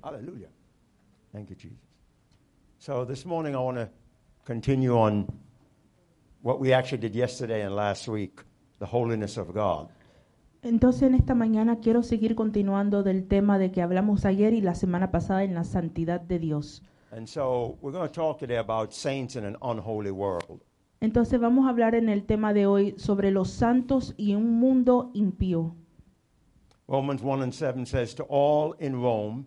Hallelujah. Thank you, Jesus. So this morning I want to continue on what we actually did yesterday and last week, the holiness of God. Entonces en esta mañana quiero seguir continuando del tema de que hablamos ayer y la semana pasada en la santidad de Dios. And so we're going to talk today about saints in an unholy world. Entonces vamos a hablar en el tema de hoy sobre los santos y un mundo impío. Romans 1:7 says, to all in Rome,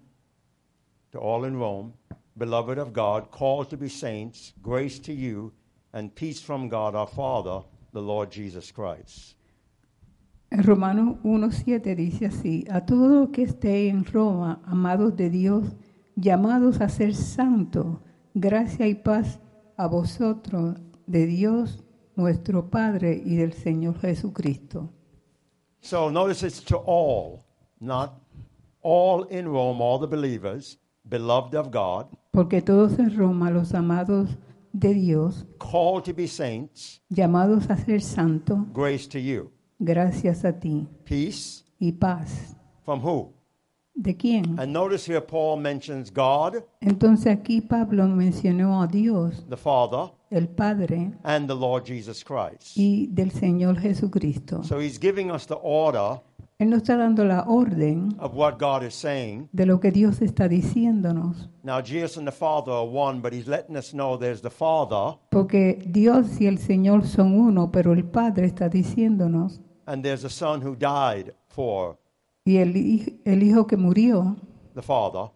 beloved of God, called to be saints, grace to you and peace from God our Father, the Lord Jesus Christ. En Romanos 1:7 dice así: a todo lo que esté en Roma, amados de Dios, llamados a ser santos, gracia y paz a vosotros, de Dios nuestro Padre y del Señor Jesucristo. So notice it's to all, not all in Rome, all the believers, beloved of God, Porque todos en Roma, los amados de Dios, called to be saints, llamados a ser santos, grace to you. gracias a ti Peace y paz. from who? ¿De quién? And notice here Paul mentions God, Entonces aquí Pablo mencionó a Dios, the Father, el Padre and the Lord Jesus Christ. y del Señor Jesucristo. So he's giving us the order Él nos está dando la orden of what God is saying. de lo que Dios está diciéndonos. Now Jesus and the Father are one, but he's letting us know there's the Father Porque Dios y el Señor son uno, pero el Padre está diciéndonos, and there's a Son who died for y el Hijo que murió, the Father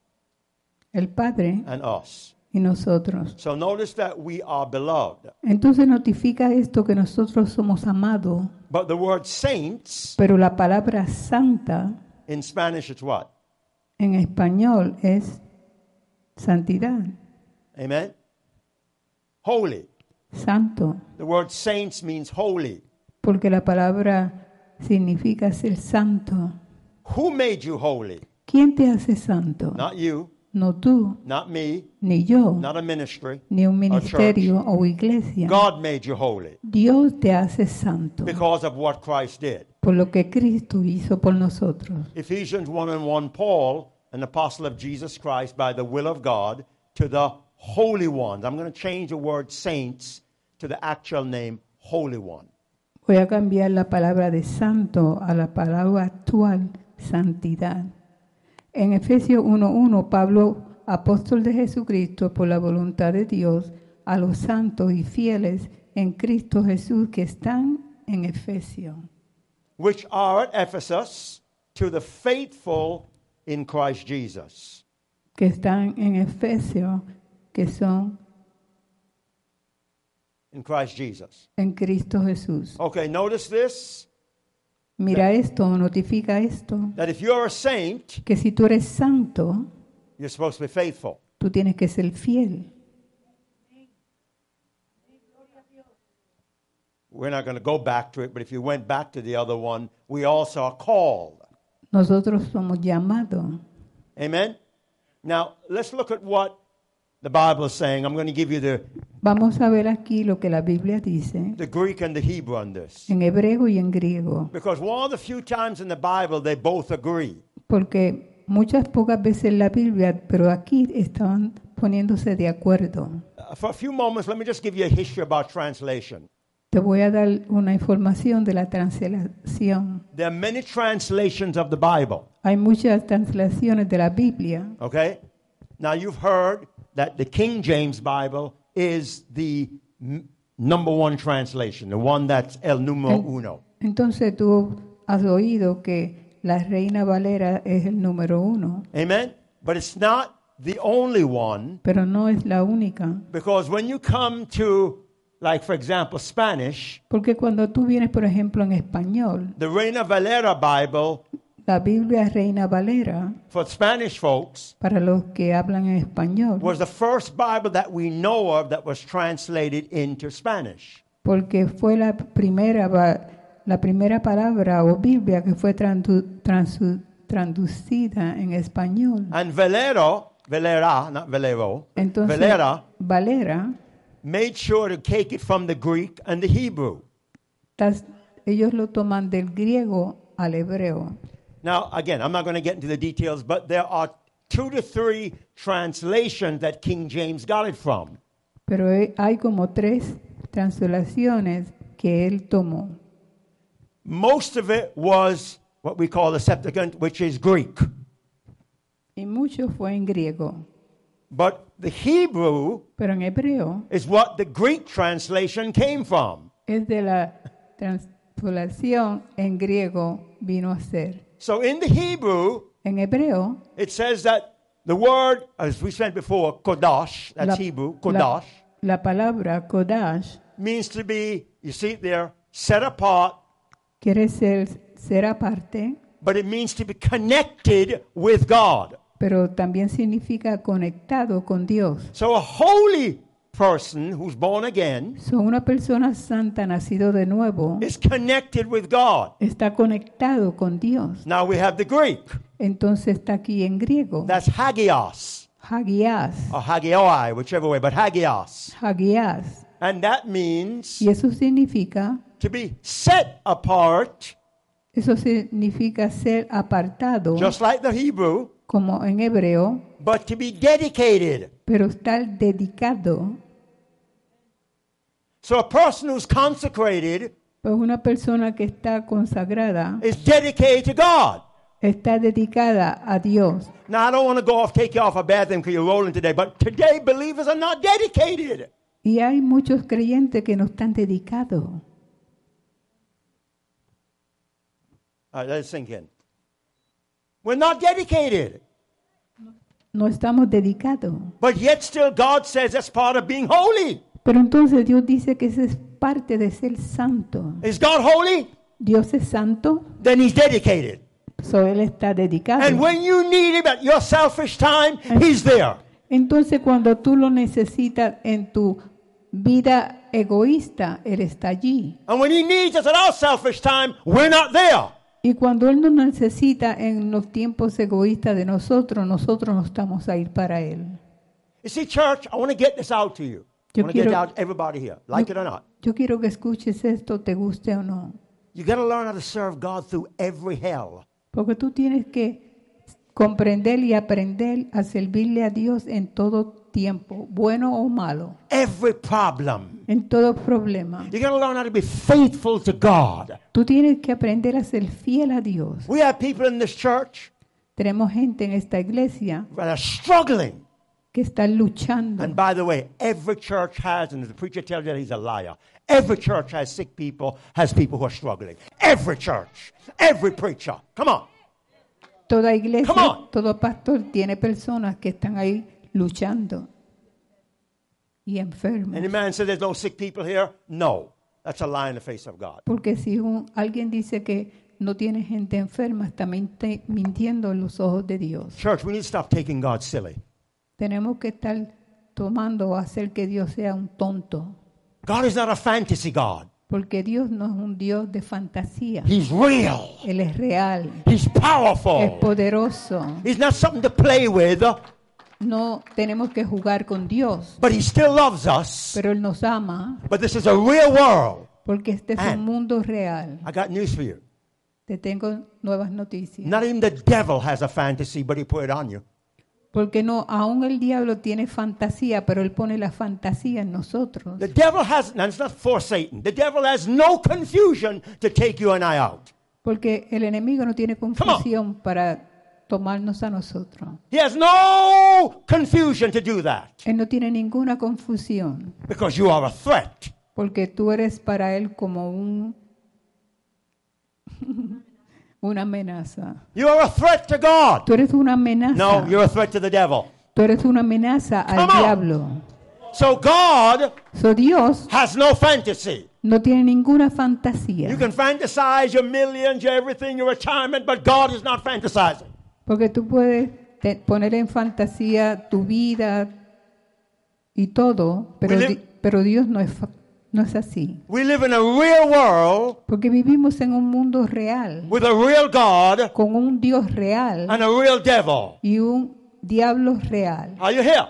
el Padre and us. y nosotros. So notice that we are beloved. Entonces notifica esto que nosotros somos amados, But the word saints pero la palabra santa in Spanish it's what? en español es santidad, Amen? Holy. santo, The word saints means holy. porque la palabra significa ser santo. Who made you holy? ¿Quién te hace santo? Not you, No tú, not me, ni yo, not a ministry. ni un or ministerio church. o iglesia. God made you holy Dios te hace santo because of what Christ did. por lo que Cristo hizo por nosotros. Ephesians 1:1, Paul, an apostle of Jesus Christ by the will of God, to the holy ones. I'm going to change the word saints to the actual name holy one. Voy a cambiar la palabra de santo a la palabra actual, santidad. En Efesios 1:1, Pablo, apóstol de Jesucristo, por la voluntad de Dios, a los santos y fieles en Cristo Jesús que están en Efesios, Which are at Ephesus, to the faithful in Christ Jesus. que están en Efesios, que son In Christ Jesus. en Cristo Jesús. Okay, notice this, Mira esto, notifica esto, that if you're a saint, que si tú eres santo, you're supposed to be faithful. tú tienes que ser fiel. We're not going to go back to it, but if you went back to the other one, we also are called. Nosotros somos llamados. Amen? Now, let's look at what the Bible is saying. I'm going to give you Vamos a ver aquí lo que la Biblia dice the Greek and the Hebrew on this. en hebreo y en griego, Because one of the few times in the Bible they both agree. porque muchas pocas veces en la Biblia, pero aquí estaban poniéndose de acuerdo. For a few moments, let me just give you a history about translation. Te voy a dar una información de la translación. There are many translations of the Bible. Hay muchas translaciones de la Biblia. Okay? Now, you've heard that the King James Bible is the number one translation, the one that's el número uno. Entonces tú has oído que la Reina Valera es el número 1, Amen? But it's not the only one, pero no es la única. because when you come to, like, for example, Spanish, Porque cuando tú vienes, por ejemplo, en español, the Reina Valera Bible, la Biblia Reina Valera, for Spanish folks, para los que hablan en español, was the first Bible that we know of that was translated into Spanish. porque fue la primera palabra o Biblia que fue traducida en español. And not Valero, Entonces, Valera, made sure to take it from the Greek and the Hebrew. ellos lo toman del griego al hebreo. Now, again, I'm not going to get into the details, but there are 2 to 3 translations that King James got it from. Pero hay como 3 translaciones que él tomó. Most of it was what we call the Septuagint, which is Greek. Y mucho fue en griego. But the Hebrew Pero en hebreo is what the Greek translation came from. es de la translación en griego vino a ser. So in the Hebrew, En hebreo, it says that the word, as we said before, kodash, that's Hebrew, kodash, la palabra kodash means to be, you see it there, set apart, quiere ser aparte, but it means to be connected with God. pero también significa conectado con Dios. So a holy person who's born again So, una persona santa nacido de nuevo is connected with God. está conectado con Dios. Now we have the Greek. Entonces está aquí en griego, That's hagios, hagias, or hagioi, whichever way, but hagios. hagias. And that means Y eso significa to be set apart, ser apartado, just like the Hebrew, como en hebreo, but to be dedicated. pero estar dedicado. So a person who's consecrated Pues una persona que está consagrada is dedicated to God. está dedicada a Dios. Now, I don't want to take you off a bad thing because you're rolling today, but today believers are not dedicated. Y hay muchos creyentes que no están dedicados. All right, let it sink in. We're not dedicated. No estamos dedicados. But yet still God says that's part of being holy. Pero entonces Dios dice que eso es parte de ser santo. Is God holy? Dios es santo, Then He's dedicated. so Él está dedicado. And when you need Him at your selfish time, He's there. Entonces cuando tú lo necesitas en tu vida egoísta, Él está allí. And when He needs us at our selfish time, we're not there. Y cuando Él nos necesita en los tiempos egoístas de nosotros no estamos ahí para Él. You see, church, I want to get this out to you. I Yo want to get it quiero- out to everybody here, like it or not. Yo quiero que escuches esto, te guste o no. You got to learn how to serve God through every hell. Porque tú tienes que comprender y aprender a servirle a Dios en todo tiempo, bueno o malo, Every problem. en todo problema. You got to learn how to be faithful to God. Tú tienes que aprender a ser fiel a Dios. We have people in this church Tenemos gente en esta iglesia that are struggling. que está luchando. And by the way, every church has, and if the preacher tells you that, he's a liar. Every church has sick people, has people who are struggling. Every church, every preacher. Come on. Toda iglesia, Come on. todo pastor tiene personas que están ahí luchando y enfermos. Any man say there's no sick people here? No. That's a lie in the face of God. Porque si alguien dice que no tiene gente enferma, está mintiendo en los ojos de Dios. Church, we need to stop taking God silly. Tenemos que estar tomando o hacer que Dios sea un tonto. God is not a fantasy God. Porque Dios no es un Dios de fantasía. He's real. Él es real, He's es powerful. poderoso. He's not something to play with, No tenemos que jugar con Dios, but He still loves us. pero Él nos ama But this is a real world. porque este es un mundo real. I got news for you. Te tengo nuevas noticias. Not even the devil has a fantasy, but he put it on you. Porque no, aún el diablo tiene fantasía, pero él pone la fantasía en nosotros. The devil has, now it's not for Satan. The devil has no confusion to take you and I out. Porque el enemigo no tiene confusión para tomarnos a nosotros. He has no confusion to do that Él no tiene ninguna confusión, because you are a threat. porque tú eres para él como una amenaza. You are a threat to God. Tú eres una amenaza. No, you're a threat to the devil. Tú eres una amenaza al Come on. diablo. So God So Dios has no fantasy. no tiene ninguna fantasía. You can fantasize your millions, your everything, your retirement, but God is not fantasizing. Porque tú puedes poner en fantasía tu vida y todo, pero, We live- pero Dios no es así. We live in a real world Porque vivimos en un mundo real, with a real God con un Dios real and a real devil. y un diablo real. Are you here?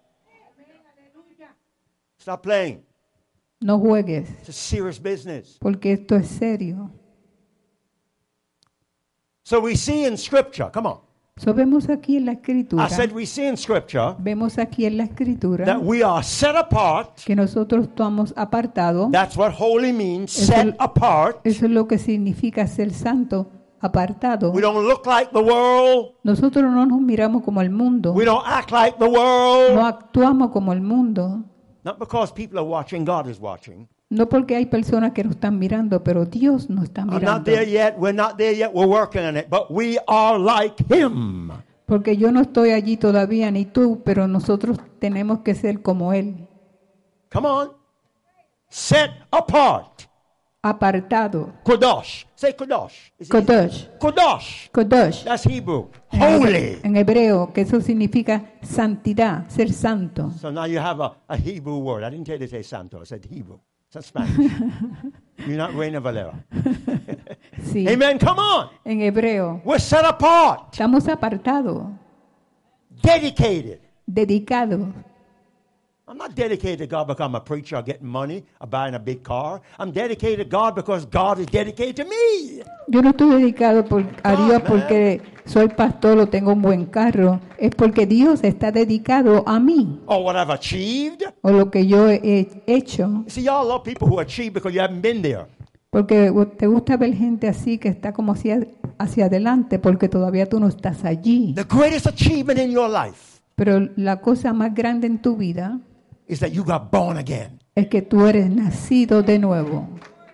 Stop playing. No juegues, It's a serious business. porque esto es serio. So we see in Scripture, come on. So vemos aquí en la I escritura, said we see in Scripture vemos aquí en la escritura that we are set apart. que nosotros estamos apartados. That's what holy means, Eso- set apart. Eso es lo que significa ser santo, apartado. We don't look like the world. Nosotros no nos miramos como el mundo, We don't act like the no world. actuamos como el mundo. Not because people are watching, God is watching. No porque hay personas que nos están mirando, pero Dios nos está I'm not mirando. there yet. We're not there yet. We're working on it. But we are like Him. Porque yo no estoy allí todavía, ni tú, pero nosotros tenemos que ser como Él. Come on. Set apart. Apartado. Kodosh. Say Kodosh. It's easy. Kodosh. Kodosh. Kodosh. That's Hebrew. Holy. En hebreo, que eso significa santidad, ser santo. So now you have a Hebrew word. I didn't tell you to say Santo. I said Hebrew. It's Spanish. You're not Reina Valera. Sí. Amen. Come on. En hebreo. We're set apart. Estamos apartados, Dedicated. dedicados. I'm not dedicated to God because I'm a preacher or getting money or buying a big car. I'm dedicated to God because God is dedicated to me. Yo no estoy dedicado a Dios porque soy pastor o tengo un buen carro. Es porque Dios está dedicado a mí Or what I've achieved. o lo que yo he hecho. See, y'all love people who achieve because you haven't been there. Porque te gusta ver gente así que está como hacia adelante porque todavía tú no estás allí. The greatest achievement in your life Pero la cosa más grande en tu vida is that you got born again. es que tú eres nacido de nuevo.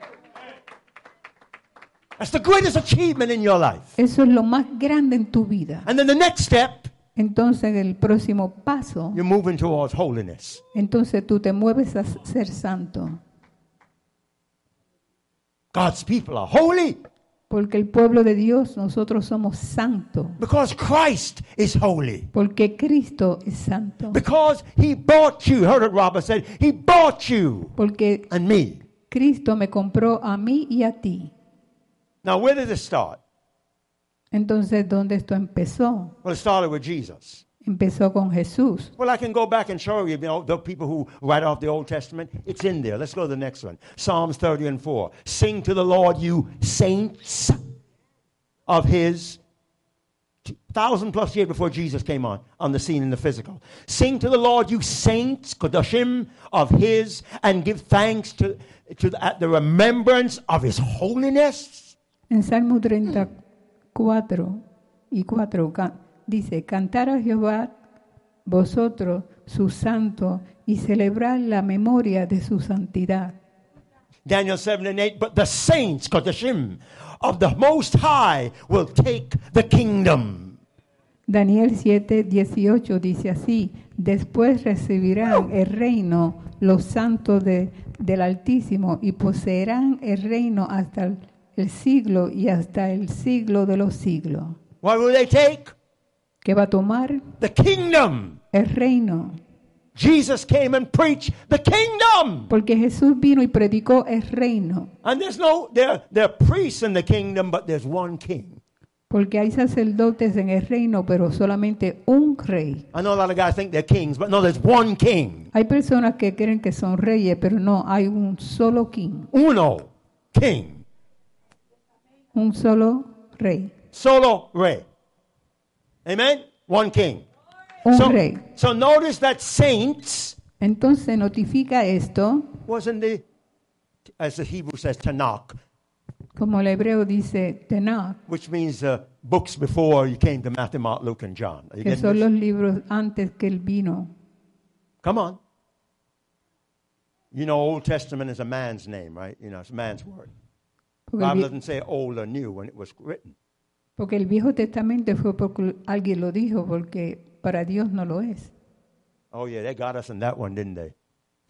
That's the greatest achievement in your life. Eso es lo más grande en tu vida. And then the next step, Entonces el próximo paso, you're moving towards holiness. entonces tú te mueves a ser santo. God's people are holy Porque el pueblo de Dios, nosotros somos santos. because Christ is holy. Porque Cristo es santo. Because He bought you. Heard it, Robert said, He bought you Porque and me. Cristo me compró a mí y a ti. Now, where did it start? Entonces, ¿dónde esto empezó? Well, it started with Jesus. Empezó con Jesús. Well, I can go back and show you, the people who write off the Old Testament. It's in there. Let's go to the next one. Psalms 30 and 4. Sing to the Lord, you saints of His. 1,000 plus years before Jesus came on the scene in the physical. Sing to the Lord, you saints, Kodashim of His, and give thanks at the remembrance of His holiness. En Salmo 34 y 4 dice, cantar a Jehová vosotros, su santo, y celebrar la memoria de su santidad. Daniel 7 and 8, but the saints, Kodashim, of the Most High will take the kingdom. Daniel 7:18 dice así, después recibirán el reino los santos del Altísimo y poseerán el reino hasta el siglo y hasta el siglo de los siglos. What will they take? ¿Qué va a tomar? The kingdom. El reino. Jesus came and preached the kingdom. Porque Jesús vino y predicó el reino. And there are priests in the kingdom, but there's one king. Porque hay sacerdotes en el reino, pero solamente un rey. I know a lot of guys think they're kings, but no, there's one king. Hay personas que creen que son reyes, pero no, hay un solo king. Uno, king. Un solo rey. Solo rey. Amen? One king. Un rey. So notice that saints Entonces notifica esto, wasn't as the Hebrew says, Tanakh, como el hebreo dice Tenach, which means books before you came to Matthew, Mark, Luke, and John. Are you que getting son this? los libros antes que él vino. Come on. You know, Old Testament is a man's name, right? You know, it's a man's word. The Porque el, Bible vie- doesn't say old or new when it was written. porque el Viejo Testamento fue porque alguien lo dijo, porque para Dios no lo es. Oh, yeah, they got us in that one, didn't they?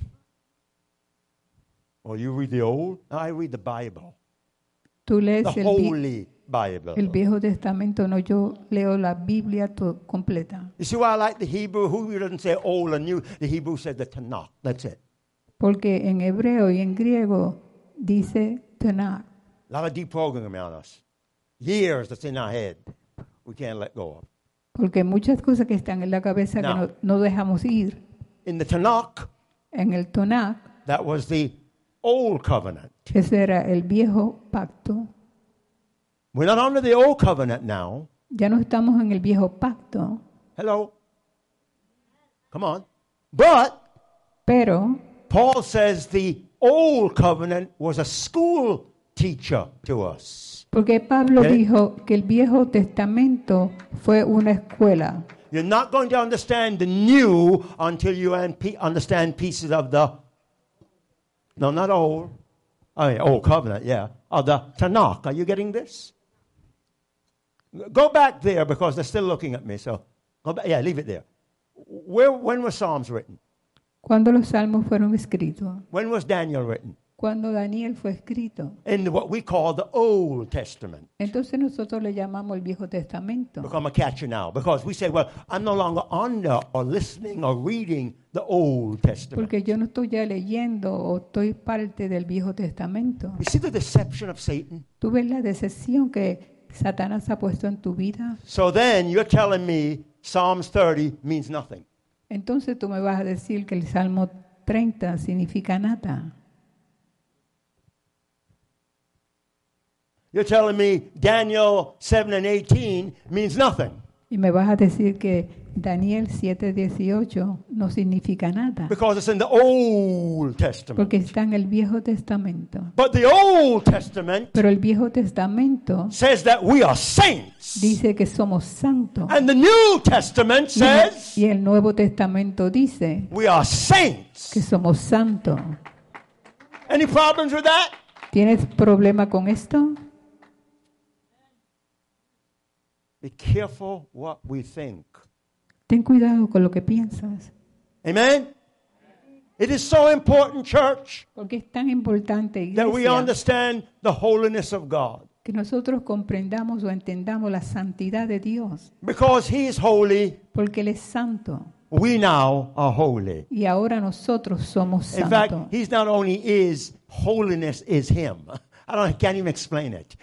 Oh, you read the old? No, I read the Bible. Tú lees The Holy Bible. el Viejo Testamento, no, yo leo la Biblia completa. You see why I like the Hebrew? Who doesn't say old or new? The Hebrew said the Tanakh. That's it. Porque en hebreo y en griego dice Tenach. A lot of deprogramming on us. Years that's in our head. We can't let go of. Porque muchas cosas que están en la cabeza No. que no dejamos ir. In the Tanakh, En el Tanaj, that was the old covenant. ese era el viejo pacto. We're not under the old covenant now. Ya no estamos en el viejo pacto, Hello? Come on. But pero Paul says the old covenant was a school teacher to us. porque Pablo ¿Qué? dijo que el Viejo Testamento fue una escuela. You're not going to understand the new until you understand pieces of the, no, not old, I mean, old covenant, yeah, of the Tanakh. Are you getting this? Go back there because they're still looking at me, so go back, yeah, leave it there. When were Psalms written? Cuando los salmos fueron escritos, When was Daniel written? cuando Daniel fue escrito. In what we call the Old Testament. Entonces nosotros le llamamos el Viejo Testamento. Become a catcher now because we say, well, I'm no longer under or listening or reading the Old Testament. Porque yo no estoy ya leyendo o estoy parte del Viejo Testamento. You see the deception of Satan? ¿Tú ves la decepción que Satanás ha puesto en tu vida? So then you're telling me Psalms 30 means nothing. Entonces tú me vas a decir que el Salmo 30 significa nada. You're telling me Daniel 7 and 18 means nothing. Y me vas a decir que Daniel 7:18 no significa nada. Because it's in the Old Testament. Porque está en el Viejo Testamento. But the Old Testament Pero el Viejo Testamento says that we are saints. dice que somos santos. And the New Testament says Y el Nuevo Testamento dice we are saints. que somos santos. Any problems with that? ¿Tienes problema con esto? Be careful what we think. Ten cuidado con lo que piensas. Amen? It is so important, church, Porque es tan importante, that we iglesia, understand the holiness of God. que nosotros comprendamos o entendamos la santidad de Dios. Because He is holy, Porque Él es santo. we now are holy. Y ahora nosotros somos In fact, santos. He's not only is, holiness is Him. I can't even explain it.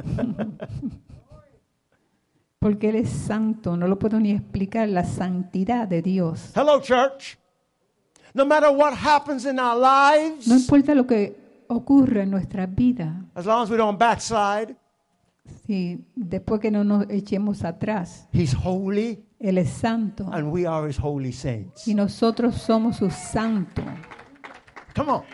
Porque Él es santo. No lo puedo ni explicar, la santidad de Dios. Hello, church. No matter what happens in our lives, No importa lo que ocurre en nuestra vida, as long as we don't backslide, si después que no nos echemos atrás, He's holy, Él es santo and we are His holy saints. y nosotros somos sus santos. Come on.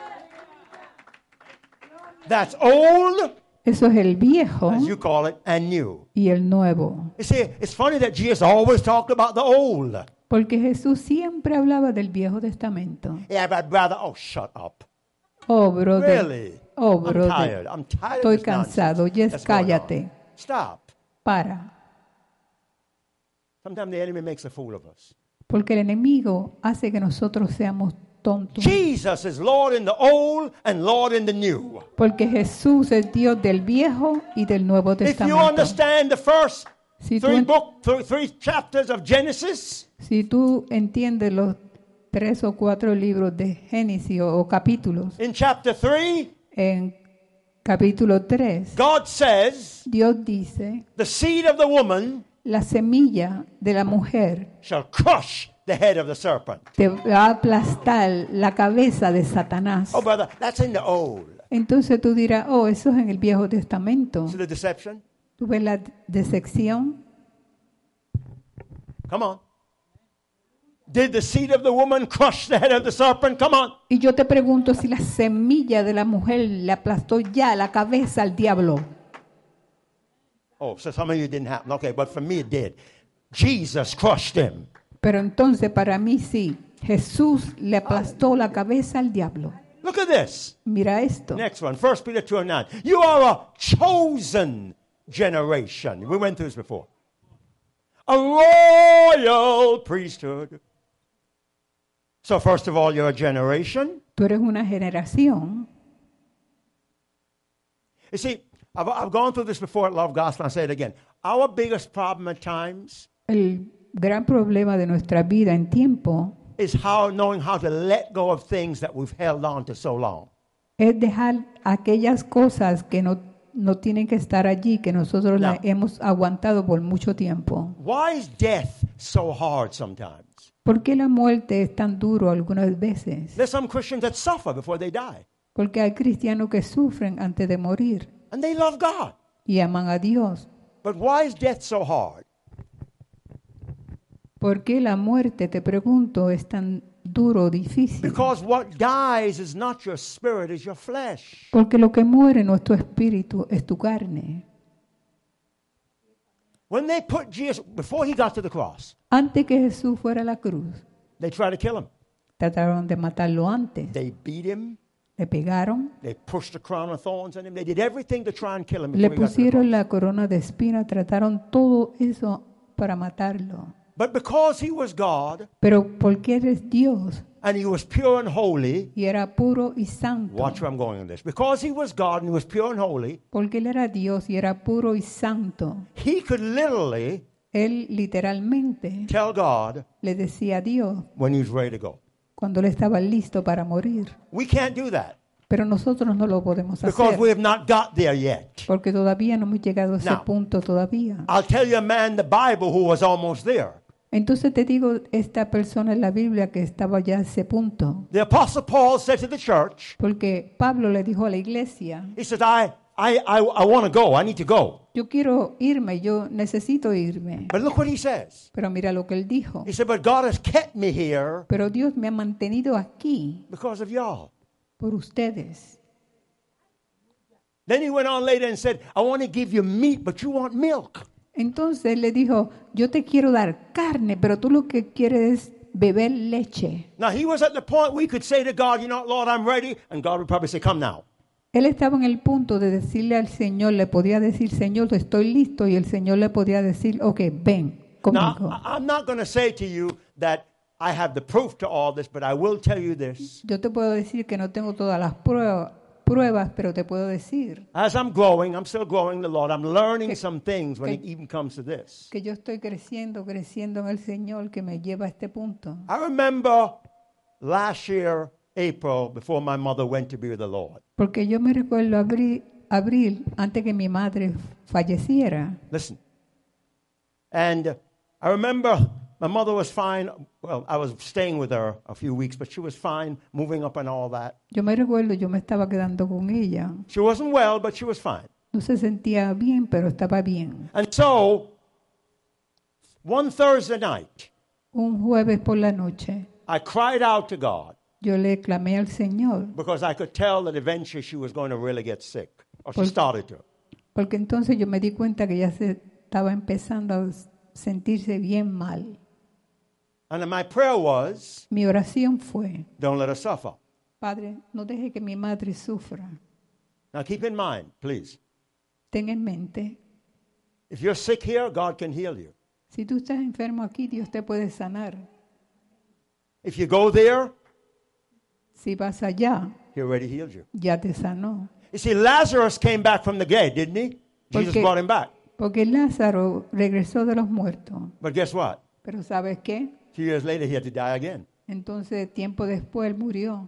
That's old, Eso es el viejo as you call it, and new. y el nuevo. You see, it's funny that Jesus always talked about the old. Porque Jesús siempre hablaba del Viejo Testamento. Yeah, but brother, oh, shut up. Oh, brother. Really? Oh, I'm brother. tired. I'm tired Estoy of this nonsense cansado. Yes, that's going on. cállate. Stop. Para. Sometimes the enemy makes a fool of us. Porque el enemigo hace que nosotros seamos tontos. Jesus is Lord in the old and Lord in the new. Porque Jesús es Dios del Viejo y del Nuevo If you Testamento. understand the first Si three chapters of Genesis, Si tú entiendes los 3 o 4 libros de Génesis o capítulos, in chapter 3, en capítulo 3, God says, Dios dice, the seed of the woman la semilla de la mujer shall crush the head of the serpent. te va a aplastar la cabeza de Satanás. Oh, brother, that's in the old. Entonces tú dirás, oh, eso es en el Viejo Testamento. See the deception? ¿Tú ves la decepción? Come on. Did the seed of the woman crush the head of the serpent? Come on. Y yo te pregunto si la semilla de la mujer le aplastó ya la cabeza al diablo. Oh, so some of you didn't happen. Okay, but for me it did. Jesus crushed him. Pero entonces para mí sí, Jesús le aplastó la cabeza al diablo. Look at this. Mira esto. Next one, 1 Peter 2:9. You are a chosen generation. We went through this before. A royal priesthood. So first of all, you're a generation. Tú eres una generación. You see, I've gone through this before at Love Gospel. I'll say it again. Our biggest problem at times El gran problema de nuestra vida en tiempo is knowing how to let go of things that we've held on to so long. es dejar aquellas cosas que no tienen que estar allí, que nosotros las hemos aguantado por mucho tiempo. Why is death so hard sometimes? ¿Por qué la muerte es tan duro algunas veces? There's some Christians that suffer before they die, Porque hay cristianos que sufren antes de morir and they love God. y aman a Dios. But why is death so hard? ¿Por qué la muerte, te pregunto, es tan duro, difícil? Because what dies is not your spirit, it's your flesh. Porque lo que muere no es tu espíritu, es tu carne. When they put Jesus, before he got to the cross, Antes que Jesús fuera a la cruz, they tried to kill him. trataron de matarlo antes. They beat him. Le pegaron, They pushed a crown of thorns on him. They did everything to try and kill him le before he got to the pusieron cross. la corona de espinas, trataron todo eso para matarlo. But because he was God Pero porque eres Dios and he was pure and holy, y era puro y santo, watch where I'm going on this. Because he was God and he was pure and holy, porque él era Dios y era puro y santo, he could literally él literalmente tell God le decía a Dios when he was ready to go. cuando él estaba listo para morir. We can't do that Pero nosotros no lo podemos because hacer we have not got there yet. porque todavía no hemos llegado a ese Now, punto todavía. I'll tell you a man in the Bible who was almost there. Entonces te digo, esta persona en la Biblia que estaba ya a ese punto, The Apostle Paul said to the church, porque Pablo le dijo a la iglesia, he said, I want to go. I need to go. yo quiero irme, yo necesito irme. But look what he says. Pero mira lo que él dijo. He said, but God has kept me here Pero Dios me ha mantenido aquí because of y'all. por ustedes. Then he went on later and said, I want to give you meat, but you want milk. Entonces él le dijo, yo te quiero dar carne, pero tú lo que quieres es beber leche. Now, he was at the point we could say to God, you know, Lord, I'm ready. And God would probably say, come now. Él estaba en el punto de decirle al Señor, le podía decir, Señor, estoy listo, y el Señor le podía decir, ok, ven conmigo. Now, I'm not going to say to you that I have the proof to all this, but I will tell you this. Yo te puedo decir que no tengo todas las pruebas, pero te puedo decir As I'm growing, I'm still growing in the Lord. I'm learning some things when it even comes to this. que yo estoy creciendo en el Señor que me lleva a este punto. I remember last year, April, before my mother went to be with the Lord. Porque yo me recuerdo abril, antes que mi madre falleciera. Listen. And I remember my mother was fine. Well, I was staying with her a few weeks, but she was fine, moving up and all that. Yo me recuerdo, yo me estaba quedando con ella. She wasn't well, but she was fine. No se sentía bien, pero estaba bien. And so, one Thursday night, Un jueves por la noche, I cried out to God yo le clamé al Señor, because I could tell that eventually she was going to really get sick, or she Pues- started to. porque entonces yo me di cuenta que ya se estaba empezando a sentirse bien mal. And my prayer was, Mi oración fue, don't let her suffer. Padre, no deje que mi madre sufra. Now keep in mind, please, Ten en mente, if you're sick here, God can heal you. si tú estás enfermo aquí, Dios te puede sanar. If you go there, Si vas allá, He already healed you. ya te sanó. You see, Lazarus came back from the dead, didn't he? Jesus Porque- brought him back. Porque Lázaro regresó de los muertos. But guess what? Pero ¿sabes qué? A few years later, he had to die again. Entonces, tiempo después, él murió.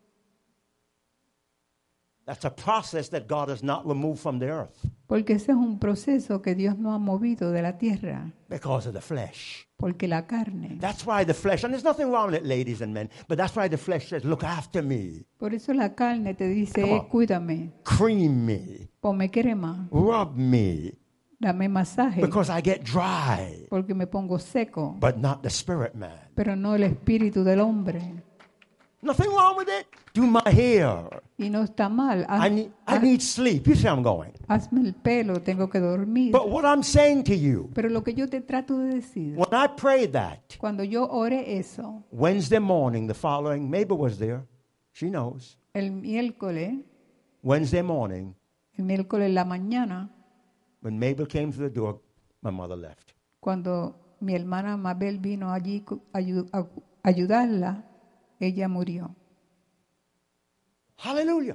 That's a process that God has not removed from the earth Porque ese es un proceso que Dios no ha movido de la tierra. because of the flesh. Porque la carne. That's why the flesh, and there's nothing wrong with it, ladies and men, but that's why the flesh says, look after me, Por eso la carne te dice, Come on. cuídame, cream me, ponme crema, rub me, dame masaje, because I get dry, porque me pongo seco. but not the spirit man. Pero no el espíritu del hombre. Nothing wrong with it. Do my hair. Y no está mal. I need sleep. You see how I'm going. Hazme el pelo, tengo que dormir. But what I'm saying to you, Pero lo que yo te trato de decir, when I prayed that, cuando yo oré eso, Wednesday morning, the following, Mabel was there. She knows. el miércoles Wednesday morning, en la mañana, when Mabel came to the door, my mother left. cuando mi hermana Mabel vino allí a ayudarla, ella murió. Hallelujah.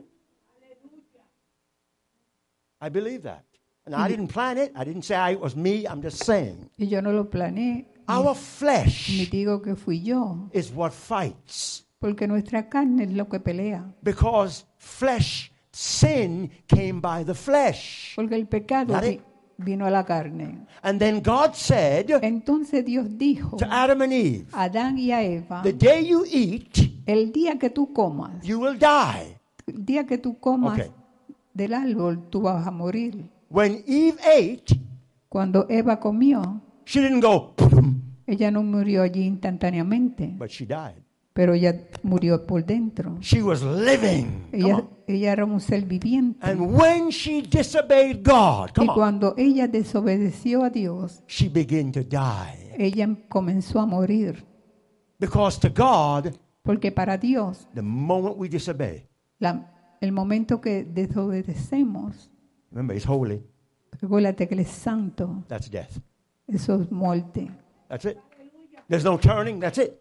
I believe that. And I didn't plan it. I didn't say it was me. I'm just saying. Y yo no lo planeé, Our ni flesh digo que fui yo, is what fights. porque nuestra carne es lo que pelea. Because flesh, sin came by the flesh. Porque el pecado Got it? vino a la carne. And then God said Entonces Dios dijo to Adam and Eve, a Adán y a Eva, the day you eat, el día que tú comas, you will die. el día que tú comas Okay. del árbol, tú vas a morir. When Eve ate, Cuando Eva comió, she didn't go, "Pum," ella no murió allí instantáneamente, but she died. pero ella murió por dentro. She was living. Come Ella, on. ella era un ser viviente. And when she disobeyed God, Y come on, cuando ella desobedeció a Dios, she began to die. ella comenzó a morir. Because to God, Porque para Dios, the moment we disobey, el momento que desobedecemos, remember, He's holy, recuérdate que Él es santo, that's death. eso es muerte. That's it. There's no turning, that's it.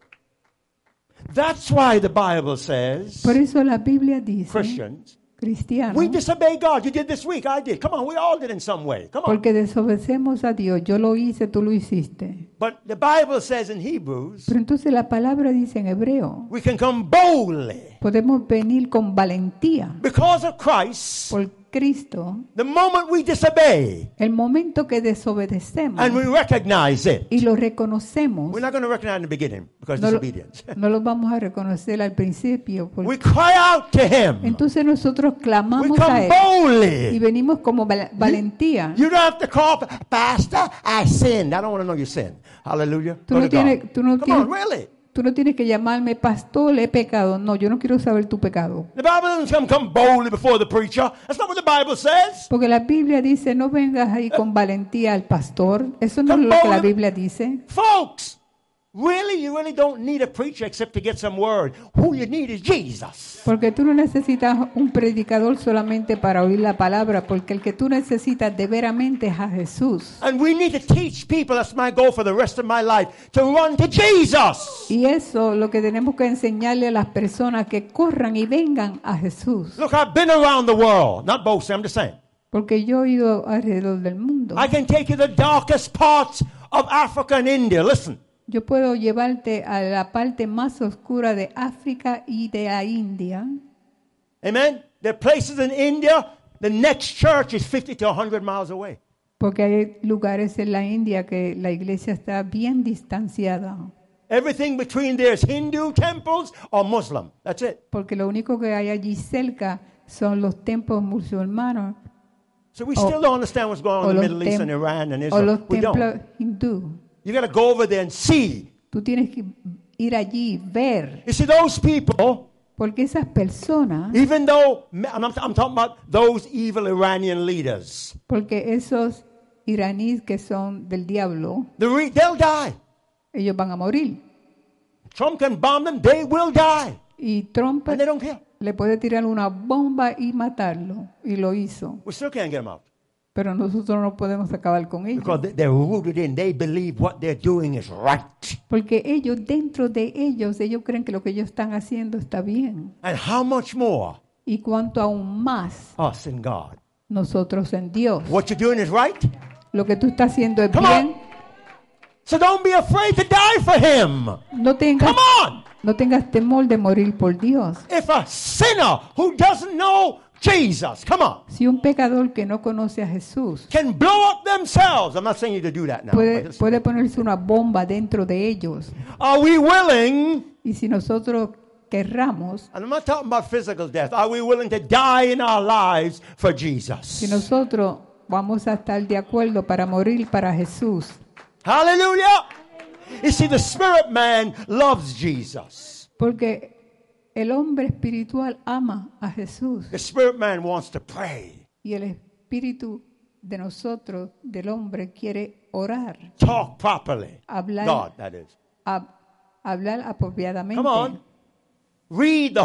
That's why the Bible says, Por eso la Biblia dice, Christians, cristianos, we disobey God. You did this week, I did. Come on, we all did in some way. Come on. porque desobedecemos a Dios. Yo lo hice, tú lo hiciste. But the Bible says in Hebrews, Pero entonces la palabra dice en hebreo, we can come boldly podemos venir con valentía because of Christ. por Cristo. The moment we disobey El momento que desobedecemos and we recognize it, y lo reconocemos, we're not going to recognize in the beginning because no lo, disobedience. no lo vamos a reconocer al principio. We cry out to Him. Entonces nosotros We clamamos a come Él y boldly. venimos como valentía. You don't have to call, Pastor, I sinned. I don't want to know you sin. Hallelujah. Tú Go no to God. tienes, tú no Come on, tienes, really. tú no tienes que llamarme pastor, he pecado. No, yo no quiero saber tu pecado. The Bible doesn't come boldly before the preacher. That's not what the Bible says. Porque la Biblia dice, no vengas ahí con valentía al pastor. Eso no es lo que la Biblia dice. Folks, really, you really don't need a preacher except to get some word. Who you need is Jesus. Porque tú no necesitas un predicador solamente para oír la palabra, porque el que tú necesitas de veramente es a Jesús. And we need to teach people, that's my goal for the rest of my life, to run to Jesus. Y eso lo que tenemos que enseñarle a las personas, que corran y vengan a Jesús. Look, I've been around the world. Not boasting, I'm just saying. Porque yo he ido alrededor del mundo. I can take you to the darkest parts of Africa and India. Listen. Yo puedo llevarte a la parte más oscura de África y de la India. Amen. There are places in India, the next church is 50 to 100 miles away. Porque hay lugares en la India que la iglesia está bien distanciada. Everything between there is Hindu temples or Muslim. That's it. Porque lo único que hay allí cerca son los templos musulmanos So we still don't understand what's going on in the Middle East and Iran and o Israel. los We templos don't. hindú. You got to go over there and see. Tú tienes que ir allí, ver. You see, those people, Porque esas personas, even though, I'm talking about those evil Iranian leaders, porque esos iraníes que son del diablo, they'll die. ellos van a morir. Trump can bomb them, they will die. Y Trump And they don't care. le puede tirar una bomba y matarlo. Y lo hizo. We still can't get them out. Pero nosotros no podemos acabar con ellos. Because they're rooted in, they believe what they're doing is right. Porque ellos, dentro de ellos creen que lo que ellos están haciendo está bien. And how much more Y cuanto aún más us in God? nosotros en Dios. What you're doing is right. Lo que tú estás haciendo es Come bien. on. So don't be afraid to die for Him. No tengas, Come on. no tengas temor de morir por Dios. If a sinner who doesn't know Jesus, come on, Si un pecador que no conoce a Jesús can blow up themselves, I'm not saying you to do that now. but puede ponerse una bomba dentro de ellos. Are we willing, Y si nosotros querramos, and I'm not talking about physical death, are we willing to die in our lives for Jesus? si nosotros vamos a estar de acuerdo para morir para Jesús. Hallelujah. You see, the spirit man loves Jesus. Porque el hombre espiritual ama a Jesús. The spirit man wants to pray, Y el espíritu de nosotros, del hombre, quiere orar, talk properly. hablar, God, that is. hablar apropiadamente, Come on. Read the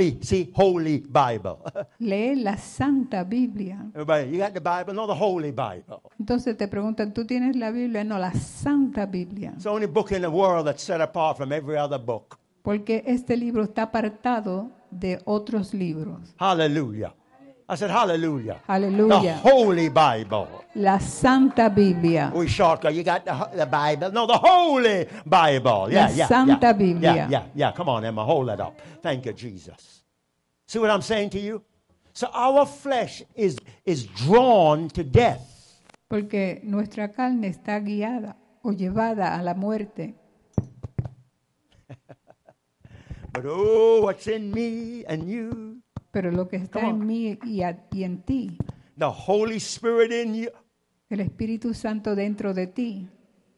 holy Bible. leer la Santa Biblia. Everybody, you got the Bible? No, the Holy Bible. Entonces te preguntan, ¿tú tienes la Biblia? No, la Santa Biblia. It's the only book in the world that's set apart from every other book. Porque este libro está apartado de otros libros. Hallelujah. I said hallelujah. Aleluya. The Holy Bible. La Santa Biblia. We shortcut. You got the Bible? No, the Holy Bible. Yeah, La Santa Biblia. Yeah. Come on, Emma. Hold that up. Thank you, Jesus. See what I'm saying to you? So our flesh is drawn to death. Porque nuestra carne está guiada o llevada a la muerte. But oh, what's in me and you? Pero lo que está Come on. en mí y en ti, The Holy Spirit in you. El Espíritu Santo dentro de ti.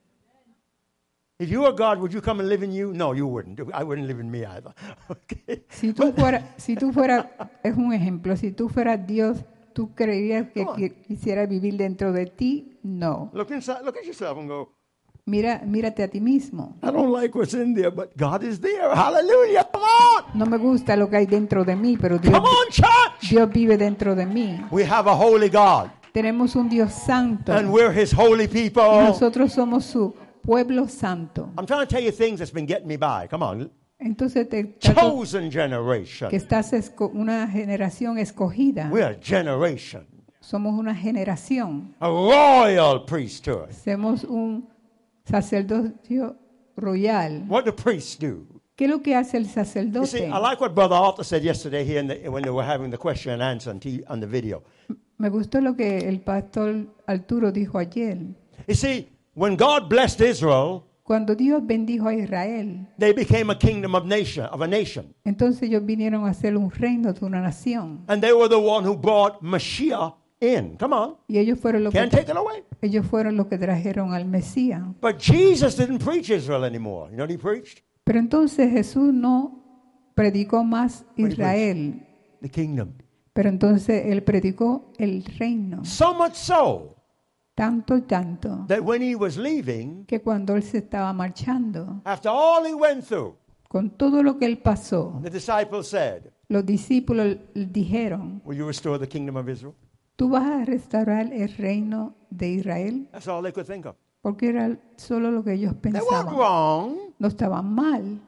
If you were God, would you come and live in you? No, you wouldn't. I wouldn't live in me either. Okay. Si tú fueras, es un ejemplo, si tú fueras Dios, ¿tú creerías que quisiera vivir dentro de ti? No. Look inside. Look at yourself and go, Mírate a ti mismo. I don't like what's in there, but God is there. Hallelujah. Come on. No me gusta lo que hay dentro de mí, pero Dios, Come on, church. Dios vive dentro de mí. We have a holy God, Tenemos un Dios santo and we're His holy y people. nosotros somos su pueblo santo. I'm trying to tell you things that's been getting me by. Come on. Entonces te trato Chosen generation. que estás una generación escogida. We're a generation. Somos una generación. A royal priesthood. Somos un sacerdocio royal. What do priests do? ¿Qué es lo que hace el You see, sacerdote? I like what Brother Alta said yesterday here when they were having the question and answer on the video. Me gustó lo que el pastor Arturo dijo ayer. You see, when God blessed Israel, Cuando Dios bendijo a Israel, they became a kingdom of a nation. entonces ellos vinieron a ser un reino de una nación. And they were the one who brought Mashiach in. Come on. Y ellos fueron los Can't take it away. que trajeron al Mesías. But Jesus didn't preach Israel anymore. You know what he preached? Pero entonces Jesús no predicó más Israel, The kingdom. pero entonces él predicó el reino. So much so Tanto y tanto that when he was leaving, que cuando él se estaba marchando, after all he went through, con todo lo que él pasó, the disciples said, los discípulos dijeron, will you restore the kingdom of Israel? ¿tú vas a restaurar el reino de Israel? That's all they could think of. Porque era solo lo que ellos They weren't pensaban. wrong. No estaban mal.